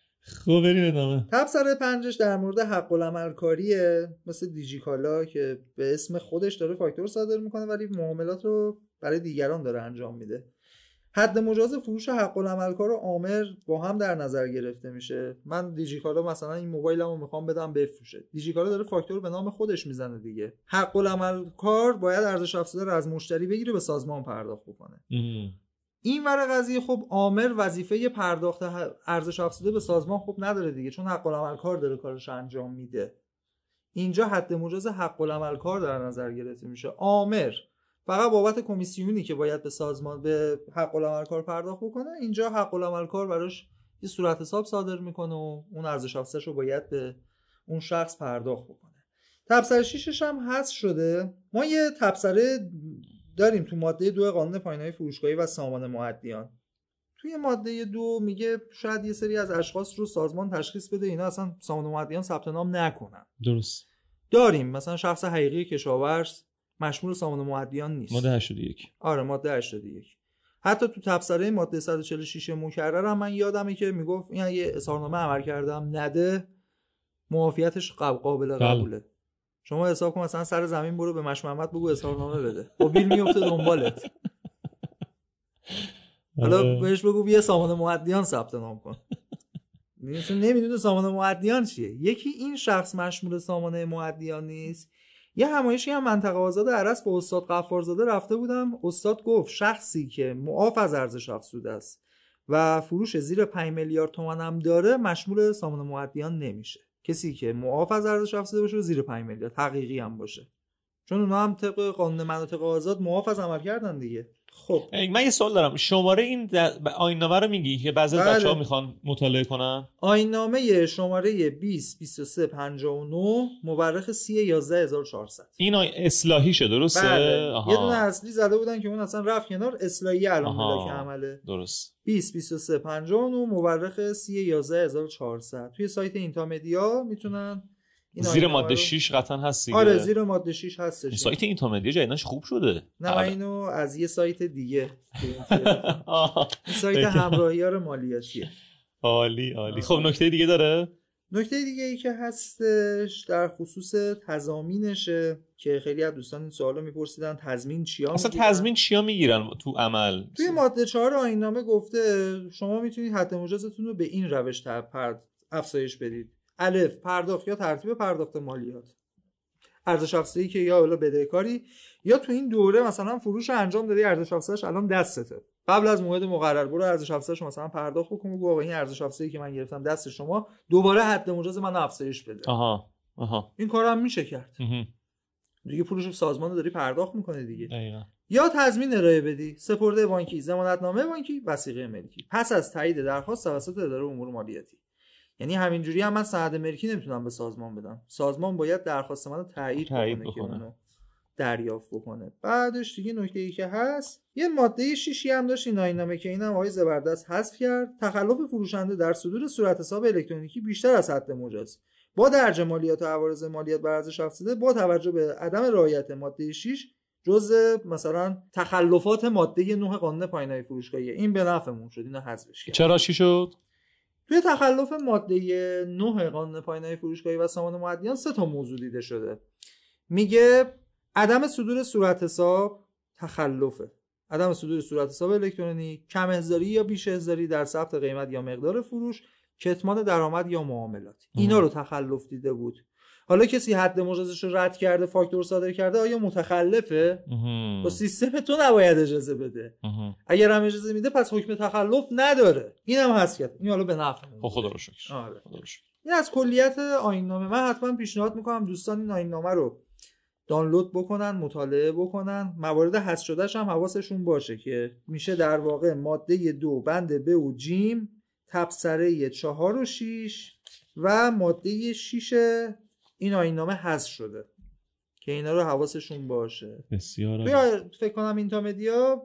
Speaker 1: خب بریم ادامه.
Speaker 2: تبصره پنجش در مورد حق العمل کاریه، مثل دیجیکالا که به اسم خودش داره فاکتور صادر میکنه ولی معاملات رو برای دیگران داره انجام میده. حد مجاز فروش حق العمل کار و عامر با هم در نظر گرفته میشه. من دیجیکالا مثلا این موبایلمو میخوام بدم بفروشه، دیجیکالا داره فاکتور به نام خودش میزنه دیگه. حق العمل کار باید ارزش افزوده رو از مشتری بگیره به سازمان پرداخت بکنه. این ور قضیه خب عامر وظیفه پرداخت ارزش افزوده به سازمان خب نداره دیگه، چون حق العمل کار داره کارش انجام میده. اینجا حد مجاز حق العمل کار در نظر گرفته میشه. عامر فقط بابت کمیسیونی که باید به سازمان به حق العمل کار پرداخت بکنه، اینجا حق العمل کار براش یه صورت حساب صادر میکنه و اون ارزش افزوده‌اش رو باید به اون شخص پرداخت بکنه. تبصره ششش هم حذف شده. ما یه تبصره داریم تو ماده دو قانون پایان‌های فروشگاهی و سامانه معدیان. توی ماده دو میگه شاید یه سری از اشخاص رو سازمان تشخیص بده اینا اصلا سامانه معدیان ثبت نام نکنن.
Speaker 1: درست.
Speaker 2: داریم مثلا شخص حقیقی کشاورز مشمول سامانه معدیان نیست.
Speaker 1: ماده هشتاد و یک.
Speaker 2: آره ماده هشتاد و یک. حتی تو تبصره ماده صد و چهل و شش مکرر هم من یادمه که میگفت این یه اظهارنامه عمل کردم نده معافیتش قابل قبوله. شما حساب کن مثلا سر زمین برو به مش محمد بگو اظهارنامه بده. خب بیل میفته دنبالت. حالا بهش بگو بیا سامانه معدیان ثبت نام کن. نمیدونه سامانه معدیان چیه. یکی این شخص مشمول سامانه معدیان نیست. یه همایشی هم منطقه آزاد عرس با استاد غفارزاده رفته بودم. استاد گفت شخصی که معاف از ارزش افزوده است و فروش زیر پنج میلیارد تومان هم داره مشمول سامانه معدیان نمیشه. کسی که معاف از ارزش افزوده باشه و زیر پنج میلیارد حقیقی هم باشه، چون اونا هم طبق قانون مناطق آزاد معاف از عمل کردن دیگه. خب
Speaker 1: من یه سوال دارم، شماره این آیین‌نامه رو میگی که بعضی از
Speaker 2: بله.
Speaker 1: بچه‌ها میخوان مطالعه کنن؟
Speaker 2: آیین‌نامه شماره بیست بیست و سه پنجاه و نه مورخ سی یازده هزار و چهارصد.
Speaker 1: این اصلاحیشه درسته؟
Speaker 2: بله. یه دونه اصلی زده بودن که اون اصلا رفت کنار، اصلاحی الان ملاک عمله.
Speaker 1: درست.
Speaker 2: بیست بیست و سه پنجاه و نه مورخ سی یازده هزار و چهارصد. توی سایت اینتامدیا میتونن
Speaker 1: زیر ماده شش قطعا هست دیگه.
Speaker 2: آره زیر ماده شش هستش.
Speaker 1: سایت اینتامدیا جدیدنش خوب شده.
Speaker 2: نه من اینو از یه سایت دیگه این سایت همراهیار مالیاتیه.
Speaker 1: عالی عالی. خب نکته دیگه داره؟
Speaker 2: نکته دیگه ای که هستش در خصوص تضامینشه که خیلی از دوستان این سوالو میپرسیدن تضمین چیا
Speaker 1: اصلا میگیرن؟ تضمین چیا میگیرن تو عمل؟
Speaker 2: توی ماده چهار آیین‌نامه گفته شما میتونید حد مجازتون رو به این روش افزایش بدید. الف پرداخت یا ترتیب پرداخت مالیات، ارزش افزوده‌ای که یا الا بدهکاری یا تو این دوره مثلا فروش انجام دادی ارزش افزوده‌اش الان دستته، قبل از موعد مقرر برو ارزش افزوده‌اش مثلا پرداخت بکن و آقا این ارزش افزوده‌ای که من گرفتم دست شما دوباره حد مجاز من افزایش بده.
Speaker 1: آها آها
Speaker 2: این کارم میشه کرد دیگه. فروش سازمان رو داری پرداخت میکنه دیگه.
Speaker 1: دقیقاً.
Speaker 2: یا تضمین ارائه بدی، سپرده بانکی، ضمانتنامه بانکی، وثیقه ملکی پس از تایید درخواست توسط اداره امور مالیاتی. یعنی همینجوری هم من سند ملکی نمیتونم به سازمان بدم، سازمان باید درخواست منو تایید بکنه که منو دریافت بکنه. بعدش دیگه نکته ای که هست یه ماده شیشی هم داشت این آیین‌نامه که اینم آقای زبردست حذف کرد. تخلف فروشنده در صدور صورت حساب الکترونیکی بیشتر از حد مجاز با درج مالیات و عوارض مالیات بر ارزش افزوده با توجه به عدم رعایت ماده شش جزء مثلا تخلفات ماده نه قانون پایان‌نامه فروشگاهی. این به نفعمون شد، اینو حذفش کرد.
Speaker 1: چرا چی شد؟
Speaker 2: توی تخلف ماده نه قانون پایان‌نامه فروشگاهی و سامانه معدیان سه تا موضوع دیده شده. میگه عدم صدور صورت حساب تخلفه، عدم صدور صورت حساب الکترونیک، کم احضاری یا بیش احضاری در ثبت قیمت یا مقدار فروش، کتمان درآمد یا معاملات. اینا رو تخلف دیده بود. حالا کسی حد مجازش رو رد کرده، فاکتور صادر کرده، آیا متخلفه؟ با سیستم تو نباید اجازه بده. اگر هم اجازه میده پس حکم تخلف نداره. اینم هست کرد. این حالا به نفع.
Speaker 1: خدا رو شکر.
Speaker 2: آره. این از کلیت آیین‌نامه. من حتما پیشنهاد میکنم دوستان این آیین‌نامه رو دانلود بکنن، مطالعه بکنن. موارد حذف شدهش هم حواسشون باشه که میشه در واقع ماده دو بند ب و جیم، تبصره چهار و شیش و ماده شیش این آیین‌نامه حذف شده که اینا رو حواسشون باشه.
Speaker 1: بسیار
Speaker 2: عالی. فکر کنم اینتامدیا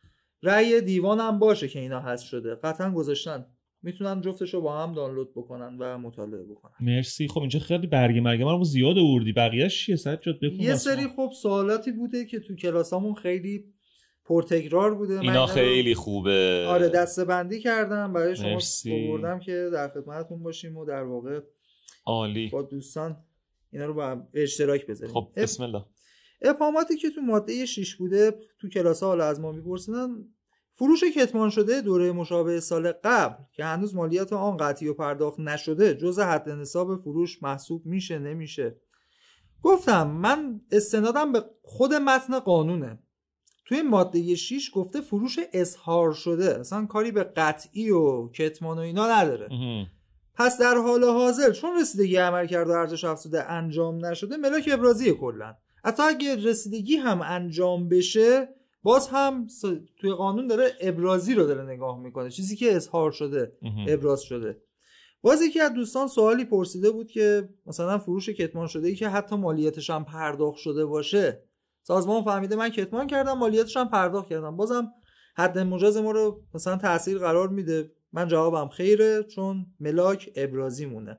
Speaker 2: رأی دیوان هم باشه که اینا حذف شده. قطعا گذاشتن. میتونن جفتشو با هم دانلود بکنن و مطالعه بکنن.
Speaker 1: مرسی. خب اینجا خیلی برگه مرگه ما رو زیاد آوردی، بقیه‌اش چیه سجاد بخون.
Speaker 2: یه سری خب سوالاتی بوده که تو کلاسامون خیلی پرتکرار بوده.
Speaker 1: اینا خیلی خوبه.
Speaker 2: آره دسته‌بندی کردم برای شما آوردم که در خدمتتون باشیم و در واقع
Speaker 1: عالی
Speaker 2: با دوستان اینا رو با هم اشتراک بذاریم.
Speaker 1: خب بسم الله.
Speaker 2: ابهاماتی که تو ماده شش بوده تو کلاس‌ها حالا از ما می‌پرسیدن. فروش کتمان شده دوره مشابه سال قبل که هنوز مالیات آن قطعی و پرداخت نشده جزء حد نصاب فروش محسوب میشه نمیشه؟ گفتم من استنادم به خود متن قانونه. توی ماده شش گفته فروش اظهار شده، اصلا کاری به قطعی و کتمان و اینا نداره. پس در حال حاضر چون رسیدگی عملکرد و ارزش افزوده انجام نشده ملاک ابرازی کلا. حتی اگه رسیدگی هم انجام بشه باز هم توی قانون داره ابرازی رو داره نگاه میکنه، چیزی که اظهار شده ابراز شده. باز یکی از دوستان سوالی پرسیده بود که مثلا فروش کتمان شده ای که حتی مالیاتش هم پرداخت شده باشه، سازمان فهمیده من کتمان کردم مالیاتش هم پرداخت کردم، بازم حد مجاز ما رو مثلا تاثیر قرار میده؟ من جوابم خیره، چون ملاک ابرازی مونه.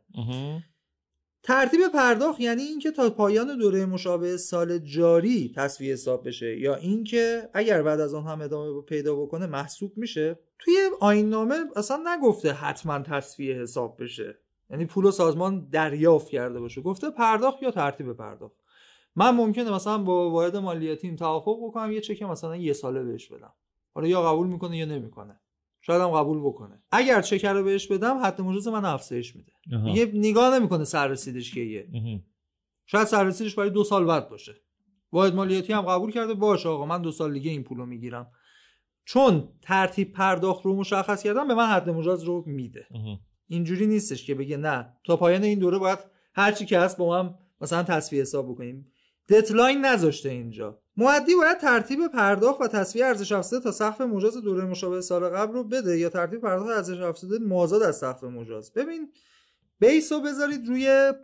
Speaker 2: ترتیب پرداخت یعنی اینکه تا پایان دوره مشابه سال جاری تصفیه حساب بشه یا اینکه اگر بعد از اون هم ادامه پیدا بکنه محسوب میشه. توی آیین‌نامه اصلا نگفته حتما تصفیه حساب بشه، یعنی پول سازمان دریافت کرده باشه، گفته پرداخت یا ترتیب پرداخت. من ممکنه مثلا با واحد مالیاتیم توافق بکنم یه چک مثلا یه ساله بهش بدم، حالا یا قبول میکنه یا نمیکنه، شاید هم قبول بکنه. اگر چک رو بهش بدم حد مجاز من افزایش میده، دیگه نگاه نمیکنه سررسیدش کیه، شاید سررسیدش برای دو سال بعد باشه. واحد مالیاتی هم قبول کرده باشه آقا من دو سال دیگه این پولو میگیرم، چون ترتیب پرداخت رو مشخص کردم به من حد مجاز رو میده. اینجوری نیستش که بگه نه تا پایان این دوره باید هر چی که هست با هم مثلا تصفیه حساب بکنیم. ددلاین نذاشته اینجا. مؤدی باید ترتیب پرداخت و تصفیه ارزش افزوده تا سقف مجاز دوره مشابه سال قبل رو بده یا ترتیب پرداخت ارزش افزوده مازاد از سقف مجاز. ببین بیسو بذارید روی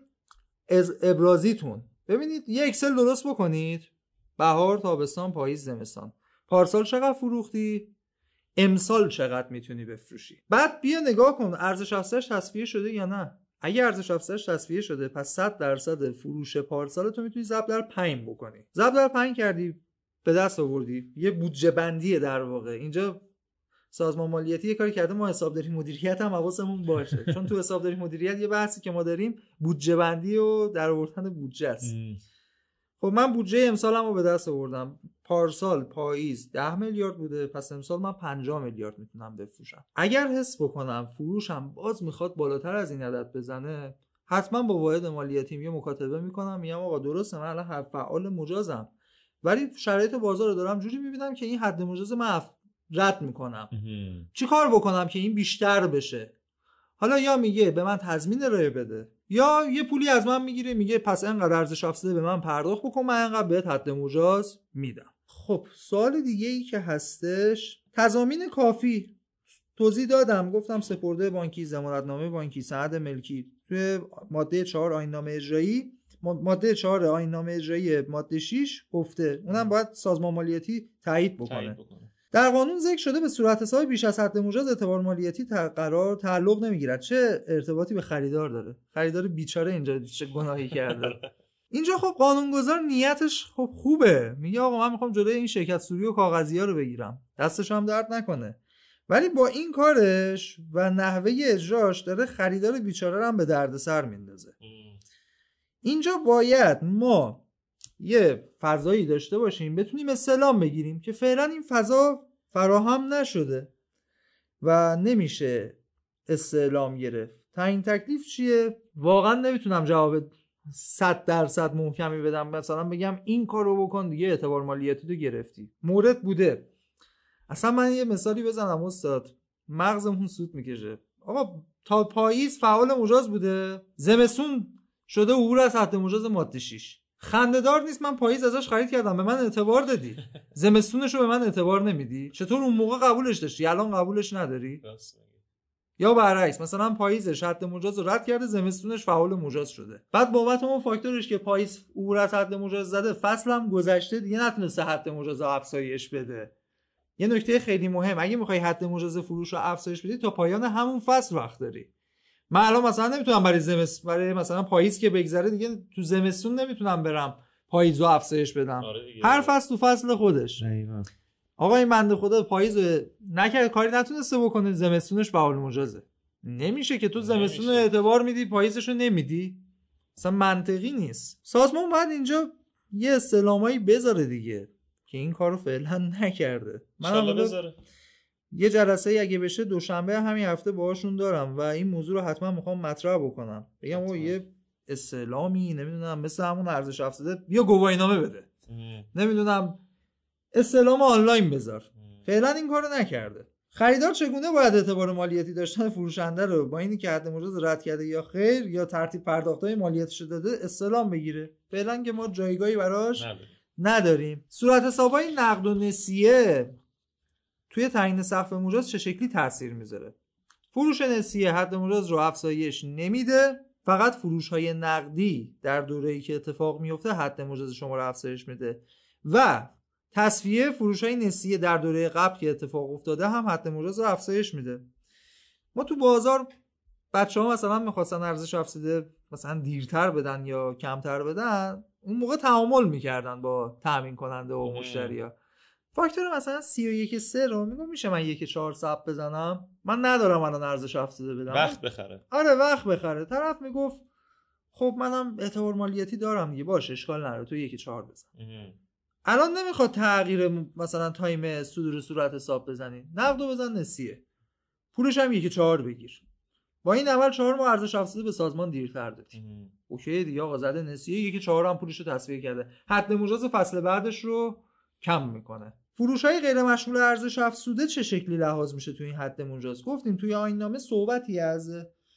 Speaker 2: ابرازیتون، ببینید یه اکسل درست بکنید، بهار، تابستان، پاییز، زمستان، پارسال چقدر فروختی، امسال چقدر میتونی بفروشی. بعد بیا نگاه کن ارزش افزوده‌اش تصفیه شده یا نه. اگه ارزش افزوده‌اش تصفیه شده پس صد درصد فروش پارسال تو میتونی ضرب در پنج بکنی. ضرب در پنج کردی به دست آوردی، یه بودجه بندیه در واقع. اینجا سازمان مالیاتی یه کاری کرده ما حسابداری مدیریت هم حواسمون باشه چون تو حسابداری مدیریت یه بحثی که ما داریم بودجه بندی و در آوردن بودجه است. خب من بودجه امسالمو به دست آوردم، پارسال پاییز ده میلیارد بوده، پس امسال من پنجاه میلیارد میتونم بفروشم. اگر حس بکنم فروشم باز میخواد بالاتر از این عدد بزنه، حتما با واحد مالیاتیم یه مکاتبه میکنم، میگم آقا درسته من الان فعال مجازم ولی شرایط بازار رو دارم جوری میبینم که این حد مجاز من رد میکنم، چی کار بکنم که این بیشتر بشه؟ حالا یا میگه به من تضمین ارائه بده یا یه پولی از من میگیره میگه پس اینقدر ارزش افزوده به من پرداخت بکن، من اینقدر بهت حد مجاز میدم. خب سوال دیگه ای که هستش تضامین کافی. توضیح دادم، گفتم سپرده بانکی، ضمانتنامه بانکی، سند ملکی. توی ماده چهار آیین‌نامه اجرایی، ماده چهار آیین‌نامه اجرایی ماده شش گفته اونم باید سازمان مالیاتی تایید بکنه. در قانون ذکر شده به صورت حساب بیش از حد مجاز اعتبار مالیاتی قرار تعلق نمیگیرد. چه ارتباطی به خریدار داره؟ خریدار بیچاره اینجا چه گناهی کرده؟ اینجا خب قانونگذار نیتش خب خوبه، میگه آقا من میخوام جلوی این شرکت سوری و کاغذی‌ها رو بگیرم، دستش هم درد نکنه، ولی با این کارش و نحوه اجراش داره خریدار بیچاره رو هم به دردسر میندازه. اینجا باید ما یه فضایی داشته باشیم بتونیم استعلام بگیریم که فعلا این فضا فراهم نشده و نمیشه استعلام گرفت. تعیین تکلیف چیه؟ واقعا نمیتونم جواب صد درصد محکمی بدم، مثلا بگم این کارو بکن دیگه اعتبار مالیاتی تو گرفتی. مورد بوده. اصلا من یه مثالی بزنم استاد، مغزمون سود میکشه. آقا تا پاییز فعال مجاز بوده، زمستون شده عبور از حد مجاز ماده شش. خنده‌دار نیست من پاییز ازش خرید کردم به من اعتبار دادی، زمستونش رو به من اعتبار نمیدی؟ چطور اون موقع قبولش داشتی الان قبولش نداری؟ یا برعکس مثلا پاییزش حد مجاز رو رد کرده، زمستونش فعال مجاز شده، بعد بابت اون فاکتورش که پاییز عبور از حد مجاز زده فصلم گذشته دیگه نتونسته حد مجاز رو افزایش بده. یه نکته خیلی مهم، اگه میخوای حد مجاز فروش رو افزایش بدی تا پایان همون فصل وقت داری. من الان مثلا نمیتونم برای زمستون برای مثلا پاییز که بگذره دیگه تو زمستون نمیتونم برم پاییزو افزایش بدم. هر فصل تو فصل خودش. ایوه. آقا این بنده خدا پاییزو نکرد کاری نتونسته بکنه، زمستونش فعال مجازه. نمیشه که تو زمستون رو اعتبار میدی پاییزشو نمیدی، اصلا منطقی نیست. سازمان باید اینجا یه استعلامایی بذاره دیگه که این کارو فعلا نکرده. من بذاره یه جلسه اگه بشه دوشنبه همین هفته باهاشون دارم و این موضوع رو حتما میخوام مطرح بکنم، بگم او یه استعلامی نمیدونم مثل همون ارزش افزوده یا گواهینامه بده، نمیدونم استعلام آنلاین بذار. فعلا این کارو نکرده. خریدار چگونه باید اعتبار مالیاتی داشتن فروشنده رو با اینی که حد مجاز رد کرده یا خیر یا ترتیب پرداخت‌های مالیاتیشو داده استعلام بگیره؟ فعلا که ما جایگاهی براش نداریم. صورت حسابای نقد و نسیه توی تعیین سقف مجاز چه شکلی تاثیر میذاره؟ فروش نسیه حد مجاز رو افزایش نمیده، فقط فروش های نقدی در دوره‌ای که اتفاق میفته حد مجاز شما رو افزایش میده و تصفیه فروش‌های نسیه در دوره قبل که اتفاق افتاده هم حد مجاز رو افزایش میده. ما تو بازار بچه‌ها مثلا می‌خواستن ارزش افزوده مثلا دیرتر بدن یا کمتر بدن، اون موقع تعامل می‌کردن با تامین کننده و مشتری‌ها. فاکتور مثلا سی و یک سه رو میگم میشه من یک چهار ثبت بزنم، من ندارم الان ارزش افزوده بدم،
Speaker 1: وقت بخره.
Speaker 2: آره وقت بخره. طرف میگفت خب منم اعتبار مالیاتی دارم دیگه، باشه اشکال نداره تو یک چهار بزن. الان نمیخواد تغییر مثلا تایم صدور صورت حساب بزنی، نقدو بزن نسیه، پولش هم یک چهار بگیر. با این عمل چهار ماه ارزش افزوده به سازمان دیرتر دادی. اوکی دیگه آقا زده نسیه، یک چهار هم پولشو تصفیه کرده، حد مجاز فصل بعدش رو کم میکنه. فروش‌های غیر مشمول ارزش افزوده چه شکلی لحاظ میشه تو این حد مجاز؟ گفتیم توی آیین‌نامه صحبتی از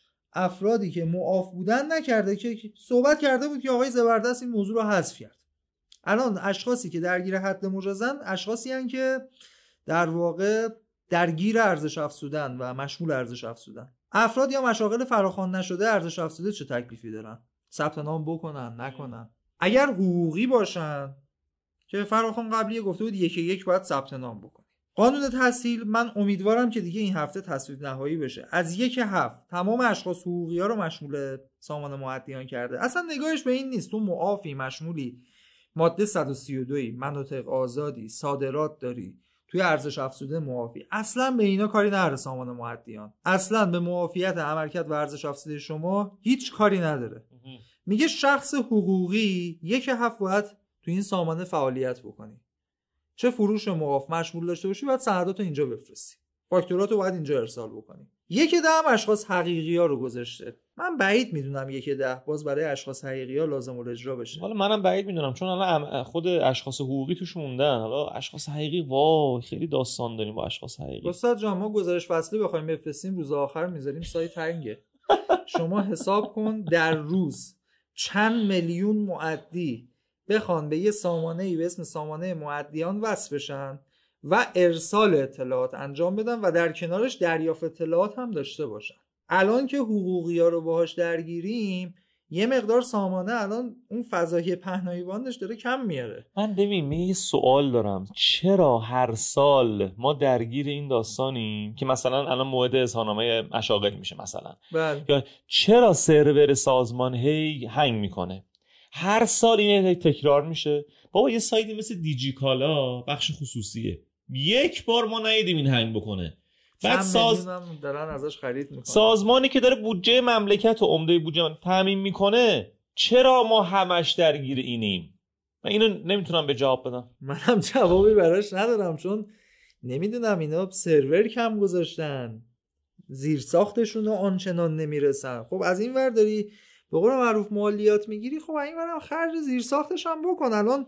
Speaker 2: افرادی که معاف بودن نکرده، که صحبت کرده بود که آقای زبردست این موضوع رو حذف کرد. الان اشخاصی که درگیر حد مجازن اشخاصی هستند که در واقع درگیر ارزش افزودن و مشمول ارزش افزودن. افراد یا مشاغل فراخوان نشده ارزش افزوده چه تکلیفی دارن؟ ثبت نام بکنن نکنن؟ اگر حقوقی باشن که فراخوان قبلی گفته بود یکی یک باید ثبت نام بکنی. قانون تسهیل من امیدوارم که دیگه این هفته تصویب نهایی بشه. از یک هفت تمام اشخاص حقوقی‌ها رو مشمول سامان معدیان کرده. اصلا نگاهش به این نیست تو معافی، مشمولی، ماده صد و سی و دو مناطق آزادی، صادرات داری، توی ارزش افزوده معافی، اصلا به اینا کاری نداره سامان معدیان. اصلا به معافیت عملکرد و ارزش افزوده شما هیچ کاری نداره. میگه شخص حقوقی یک هفت باید تو این سامانه فعالیت بکنی، چه فروش معاف مشمول داشته باشی باید سنداتو اینجا بفرستی، فاکتوراتو باید اینجا ارسال بکنی. یک ده هم اشخاص حقیقی ها رو گذاشته. من بعید میدونم یک ده باز برای اشخاص حقیقی ها لازم الاجرا بشه.
Speaker 1: حالا منم بعید میدونم، چون الان خود اشخاص حقوقی توش موندن. حالا اشخاص حقیقی وای خیلی داستان داریم با اشخاص حقیقی.
Speaker 2: استاد جان ما گزارش فصلی بخوایم بفرستیم روز آخر میذاریم سایت تنگه. شما حساب کن در روز چند میلیون معدی بخوان به یه سامانه‌ای به اسم سامانه معدیان وصل بشن و ارسال اطلاعات انجام بدن و در کنارش دریافت اطلاعات هم داشته باشن. الان که حقوقی‌ها رو باهاش درگیریم یه مقدار سامانه الان اون فضای پهنایی باندش داره کم میاره.
Speaker 1: من ببین من یه سوال دارم، چرا هر سال ما درگیر این داستانیم که مثلا الان موعد اظهارنامه مشاغل میشه مثلا،
Speaker 2: بله.
Speaker 1: یا چرا سرور سازمان هی هنگ میکنه؟ هر سال این تکرار میشه. بابا یه سایتی مثل دیجیکالا بخش خصوصیه، یک بار ما ندیدیم این هنگ بکنه. بعد ساز
Speaker 2: دارن ازش خرید میکنن.
Speaker 1: سازمانی که داره بودجه مملکت و عمده بودجه تامین میکنه، چرا ما همش درگیر اینیم؟ من اینو نمیتونم به جواب بدم.
Speaker 2: منم جوابی براش ندارم، چون نمیدونم اینا سرور کم گذاشتن، زیر ساختشون رو آنچنان نمیرسن. خب از این ور داری به قول معروف مالیات میگیری، خب این ورم خرج زیر ساختش هم بکن. الان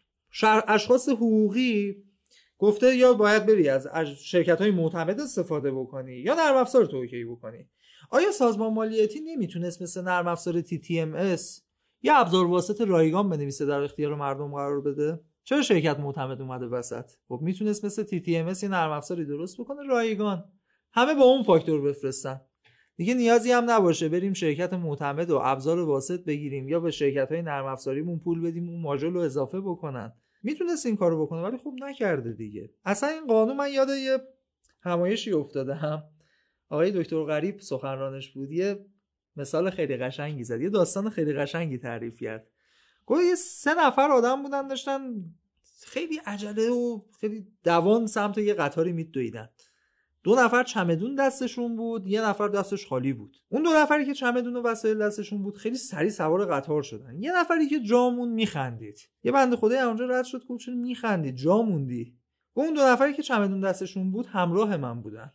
Speaker 2: اشخاص حقوقی گفته یا باید بری از شرکت‌های معتمد استفاده بکنی یا نرم افزار توکیل بکنی. آیا سازمان مالیاتی نمیتونست مثل نرم افزار تی تی ام اس یا ابزار واسط رایگان بنویسه در اختیار مردم قرار بده؟ چرا شرکت معتمد اومده وسط؟ خب میتونست مثل تی تی ام اس یه نرم افزاری درست بکنه رایگان، همه با اون فاکتور بفرستن، دیگه نیازی هم نباشه بریم شرکت معتمد و ابزار واسط بگیریم یا به شرکت‌های نرم افزاریمون پول بدیم اون ماژول رو اضافه بکنن. میتونست این کارو بکنه ولی خب نکرده دیگه. اصلا این قانون من یاد یه همایشی افتادم، آقای دکتر غریب سخنرانش بود، یه مثال خیلی قشنگی زد، یه داستان خیلی قشنگی تعریف کرد. گفت یه سه نفر آدم بودن داشتن خیلی عجله و خیلی دوان سمت یه قطاری میدویدن. دو نفر چمدون دستشون بود، یه نفر دستش خالی بود. اون دو نفری که چمدون و وسایل دستشون بود خیلی سریع سوار قطار شدن. یه نفری که جامون میخندید، یه بنده خدای اونجا رد شد گفت چرا میخندید جا موندی؟ اون دو نفری که چمدون دستشون بود همراه من بودن.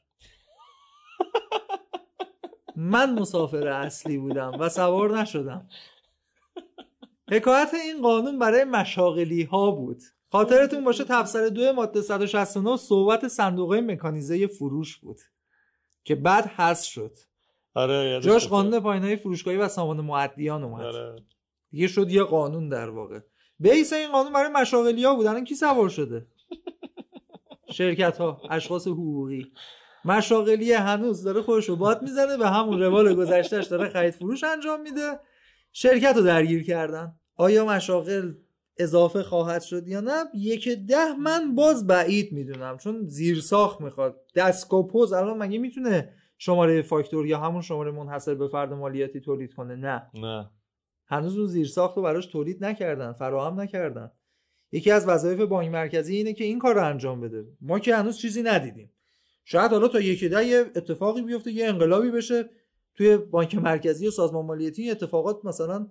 Speaker 2: من مسافر اصلی بودم و سوار نشدم. حکایت این قانون برای مشاغلی ها بود. خاطرتون باشه تبصره دو ماده صد و شصت و نه صحبت صندوقه مکانیزه فروش بود که بعد حذف شد.
Speaker 1: آره
Speaker 2: جاش قانون پایین‌های فروشگاهی و سامان معدیان اومد.
Speaker 1: آره.
Speaker 2: دیگه شد یه قانون در واقع. بیس این قانون برای مشاغلی‌ها بود. الان کی سوار شده؟ شرکت‌ها، اشخاص حقوقی. مشاغلی هنوز داره خودشو باد میزنه به همون روال گذشتهش داره خرید فروش انجام میده. شرکت رو درگیر کردن. آیا مشاغل اضافه خواهد شد یا نه یک ده من باز بعید میدونم، چون زیرساخت میخواد. دسکوپوز الان مگه میتونه شماره فاکتور یا همون شماره منحصر به فرد مالیاتی تولید کنه؟ نه
Speaker 1: نه
Speaker 2: هنوز اون زیرساخت رو براش تولید نکردن، فراهم نکردن. یکی از وظایف بانک مرکزی اینه که این کار رو انجام بده. ما که هنوز چیزی ندیدیم. شاید حالا تا یک ده یه اتفاقی بیفته، یه انقلابی بشه توی بانک مرکزی و سازمان مالیاتی، اتفاقات مثلا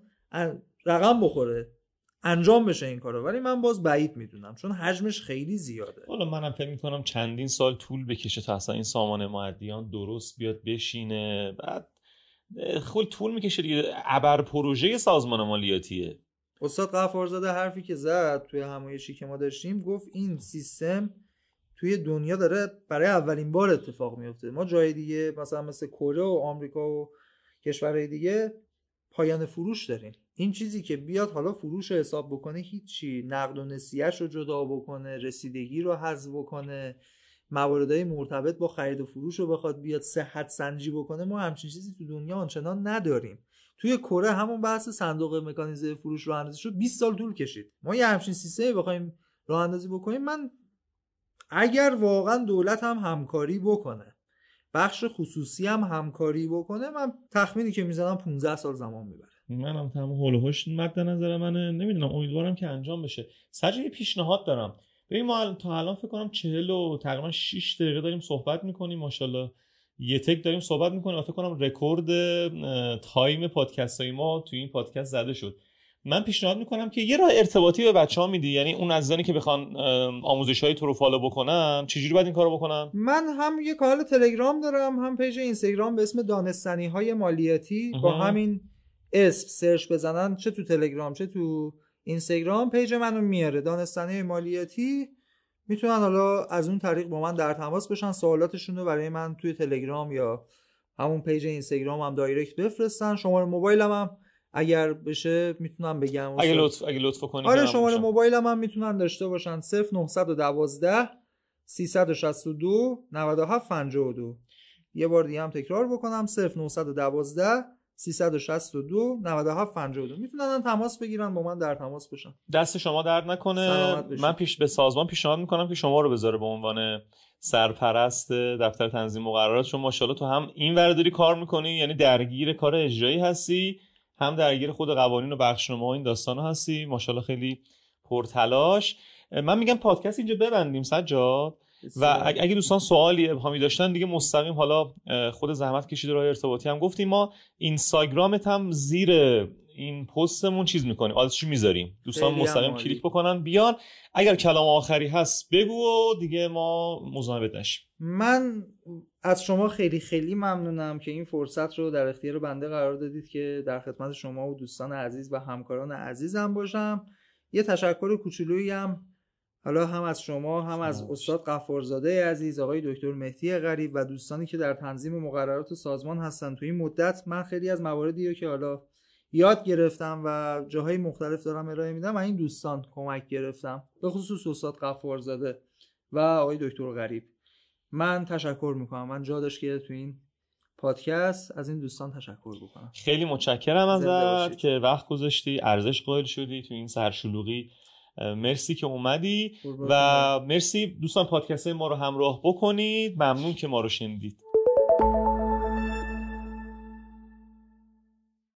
Speaker 2: رقم بخوره، انجام بشه این کارو، ولی من باز بعید میدونم چون حجمش خیلی زیاده.
Speaker 1: حالا منم فکر میکنم چندین سال طول بکشه تا اصلا این سامان معدیان درست بیاد بشینه. بعد خیلی طول میکشه دیگه، ابر پروژه سازمان مالیاتیه.
Speaker 2: استاد غفارزاده حرفی که زد توی همایشی که ما داشتیم، گفت این سیستم توی دنیا داره برای اولین بار اتفاق میفته. ما جای دیگه مثلا مثل کره و آمریکا و کشورهای دیگه پایان فروش داریم. این چیزی که بیاد حالا فروش رو حساب بکنه، هیچی، نقد و نسیه‌اش رو جدا بکنه، رسیدگی رو حذف بکنه، مواردهای مرتبط با خرید و فروش رو بخواد بیاد صحت سنجی بکنه، ما همچین چیزی تو دنیا آنچنان نداریم. توی کره همون بحث صندوق مکانیزه فروش راه اندازی شد، بیست سال طول کشید. ما یه همچین سیستمی بخوایم راه اندازی بکنیم، من اگر واقعا دولت هم همکاری بکنه، بخش خصوصی هم همکاری بکنه، من تخمینی که میزنم پانزده سال زمان میبره.
Speaker 1: منم تمام هول و هوش مد نظر منه، نمیدونم، امیدوارم که انجام بشه. سجا یه پیشنهاد دارم. ببین ما تا الان فکر کنم چهل و تقریبا شش دقیقه داریم صحبت میکنیم، ماشاءالله یه تک داریم صحبت میکنیم. فکر کنم رکورد تایم پادکستای ما تو این پادکست زده شد. من پیشنهاد میکنم که یه راه ارتباطی به بچه‌ها میدی، یعنی اون عزیزانی که بخوان آموزش‌های تو رو فالو بکنن چجوری باید این کارو بکنن؟
Speaker 2: من هم یه کانال تلگرام دارم، هم پیج اینستاگرام به اسم دانستنی‌های مالیاتی. با همین اسم سرچ بزنن، چه تو تلگرام چه تو اینستاگرام، پیج منو میاره، دانستنی‌های مالیاتی. میتونن حالا از اون طریق با من در تماس بشن، سوالاتشون رو برای من توی تلگرام یا همون پیج اینستاگرام هم دایرکت بفرستن. شماره موبایلم هم اگر بشه میتونم بگم،
Speaker 1: اگه لطف اگه لطف کنی.
Speaker 2: آره شماره موبایلم هم میتونن داشته باشن، صفر نه یک دو سیصد و شصت و دو نود و هفت پنجاه و دو. یه بار دیگه هم تکرار بکنم، صفر نه یک دو سیصد و شصت و دو نود و هفت پنجاه و دو. میتونن تماس بگیرن، با من در تماس بشن.
Speaker 1: دست شما درد نکنه. من پیش به سازمان پیشنهاد میکنم که شما رو بذاره به عنوان سرپرست دفتر تنظیم مقررات. شما ماشاءالله تو هم این ور داری کار میکنی، یعنی درگیر کار اجرایی هستی، هم درگیر خود قوانین و بخشنامه و این داستانا هستی. ماشاءالله خیلی پرتلاش. من میگم پادکست اینجا ببندیم سجاد، و اگه دوستان سوالی ابهامی داشتن دیگه مستقیم، حالا خود زحمت کشید راه ارتباطی هم گفتیم، ما اینستاگرامت هم زیر این پستمون چیز میکنیم، آدرسشو میذاریم، دوستان مستقیم کلیک بکنن بیان. اگر کلام آخری هست بگو و دیگه ما مزاحمت نشیم.
Speaker 2: من از شما خیلی خیلی ممنونم که این فرصت رو در اختیار بنده قرار دادید که در خدمت شما و دوستان عزیز و همکاران عزیزم باشم. یه تشکر کوچولویی هم حالا هم از شما، هم از استاد غفارزاده عزیز، آقای دکتر مهدی غریب و دوستانی که در تنظیم مقررات سازمان هستن. تو این مدت من خیلی از مواردی رو که حالا یاد گرفتم و جاهای مختلف دارم ارائه میدم و این دوستان کمک گرفتم، به خصوص استاد غفارزاده و آقای دکتر غریب. من تشکر میکنم. من جا داشت که تو این پادکست از این دوستان تشکر بکنم.
Speaker 1: خیلی متشکرم ازت که وقت گذاشتی، ارزش قائل شدی تو این سرشلوغی. مرسی که اومدی و مرسی دوستان پادکست ما رو همراه بکنید. ممنون که ما رو شنیدید.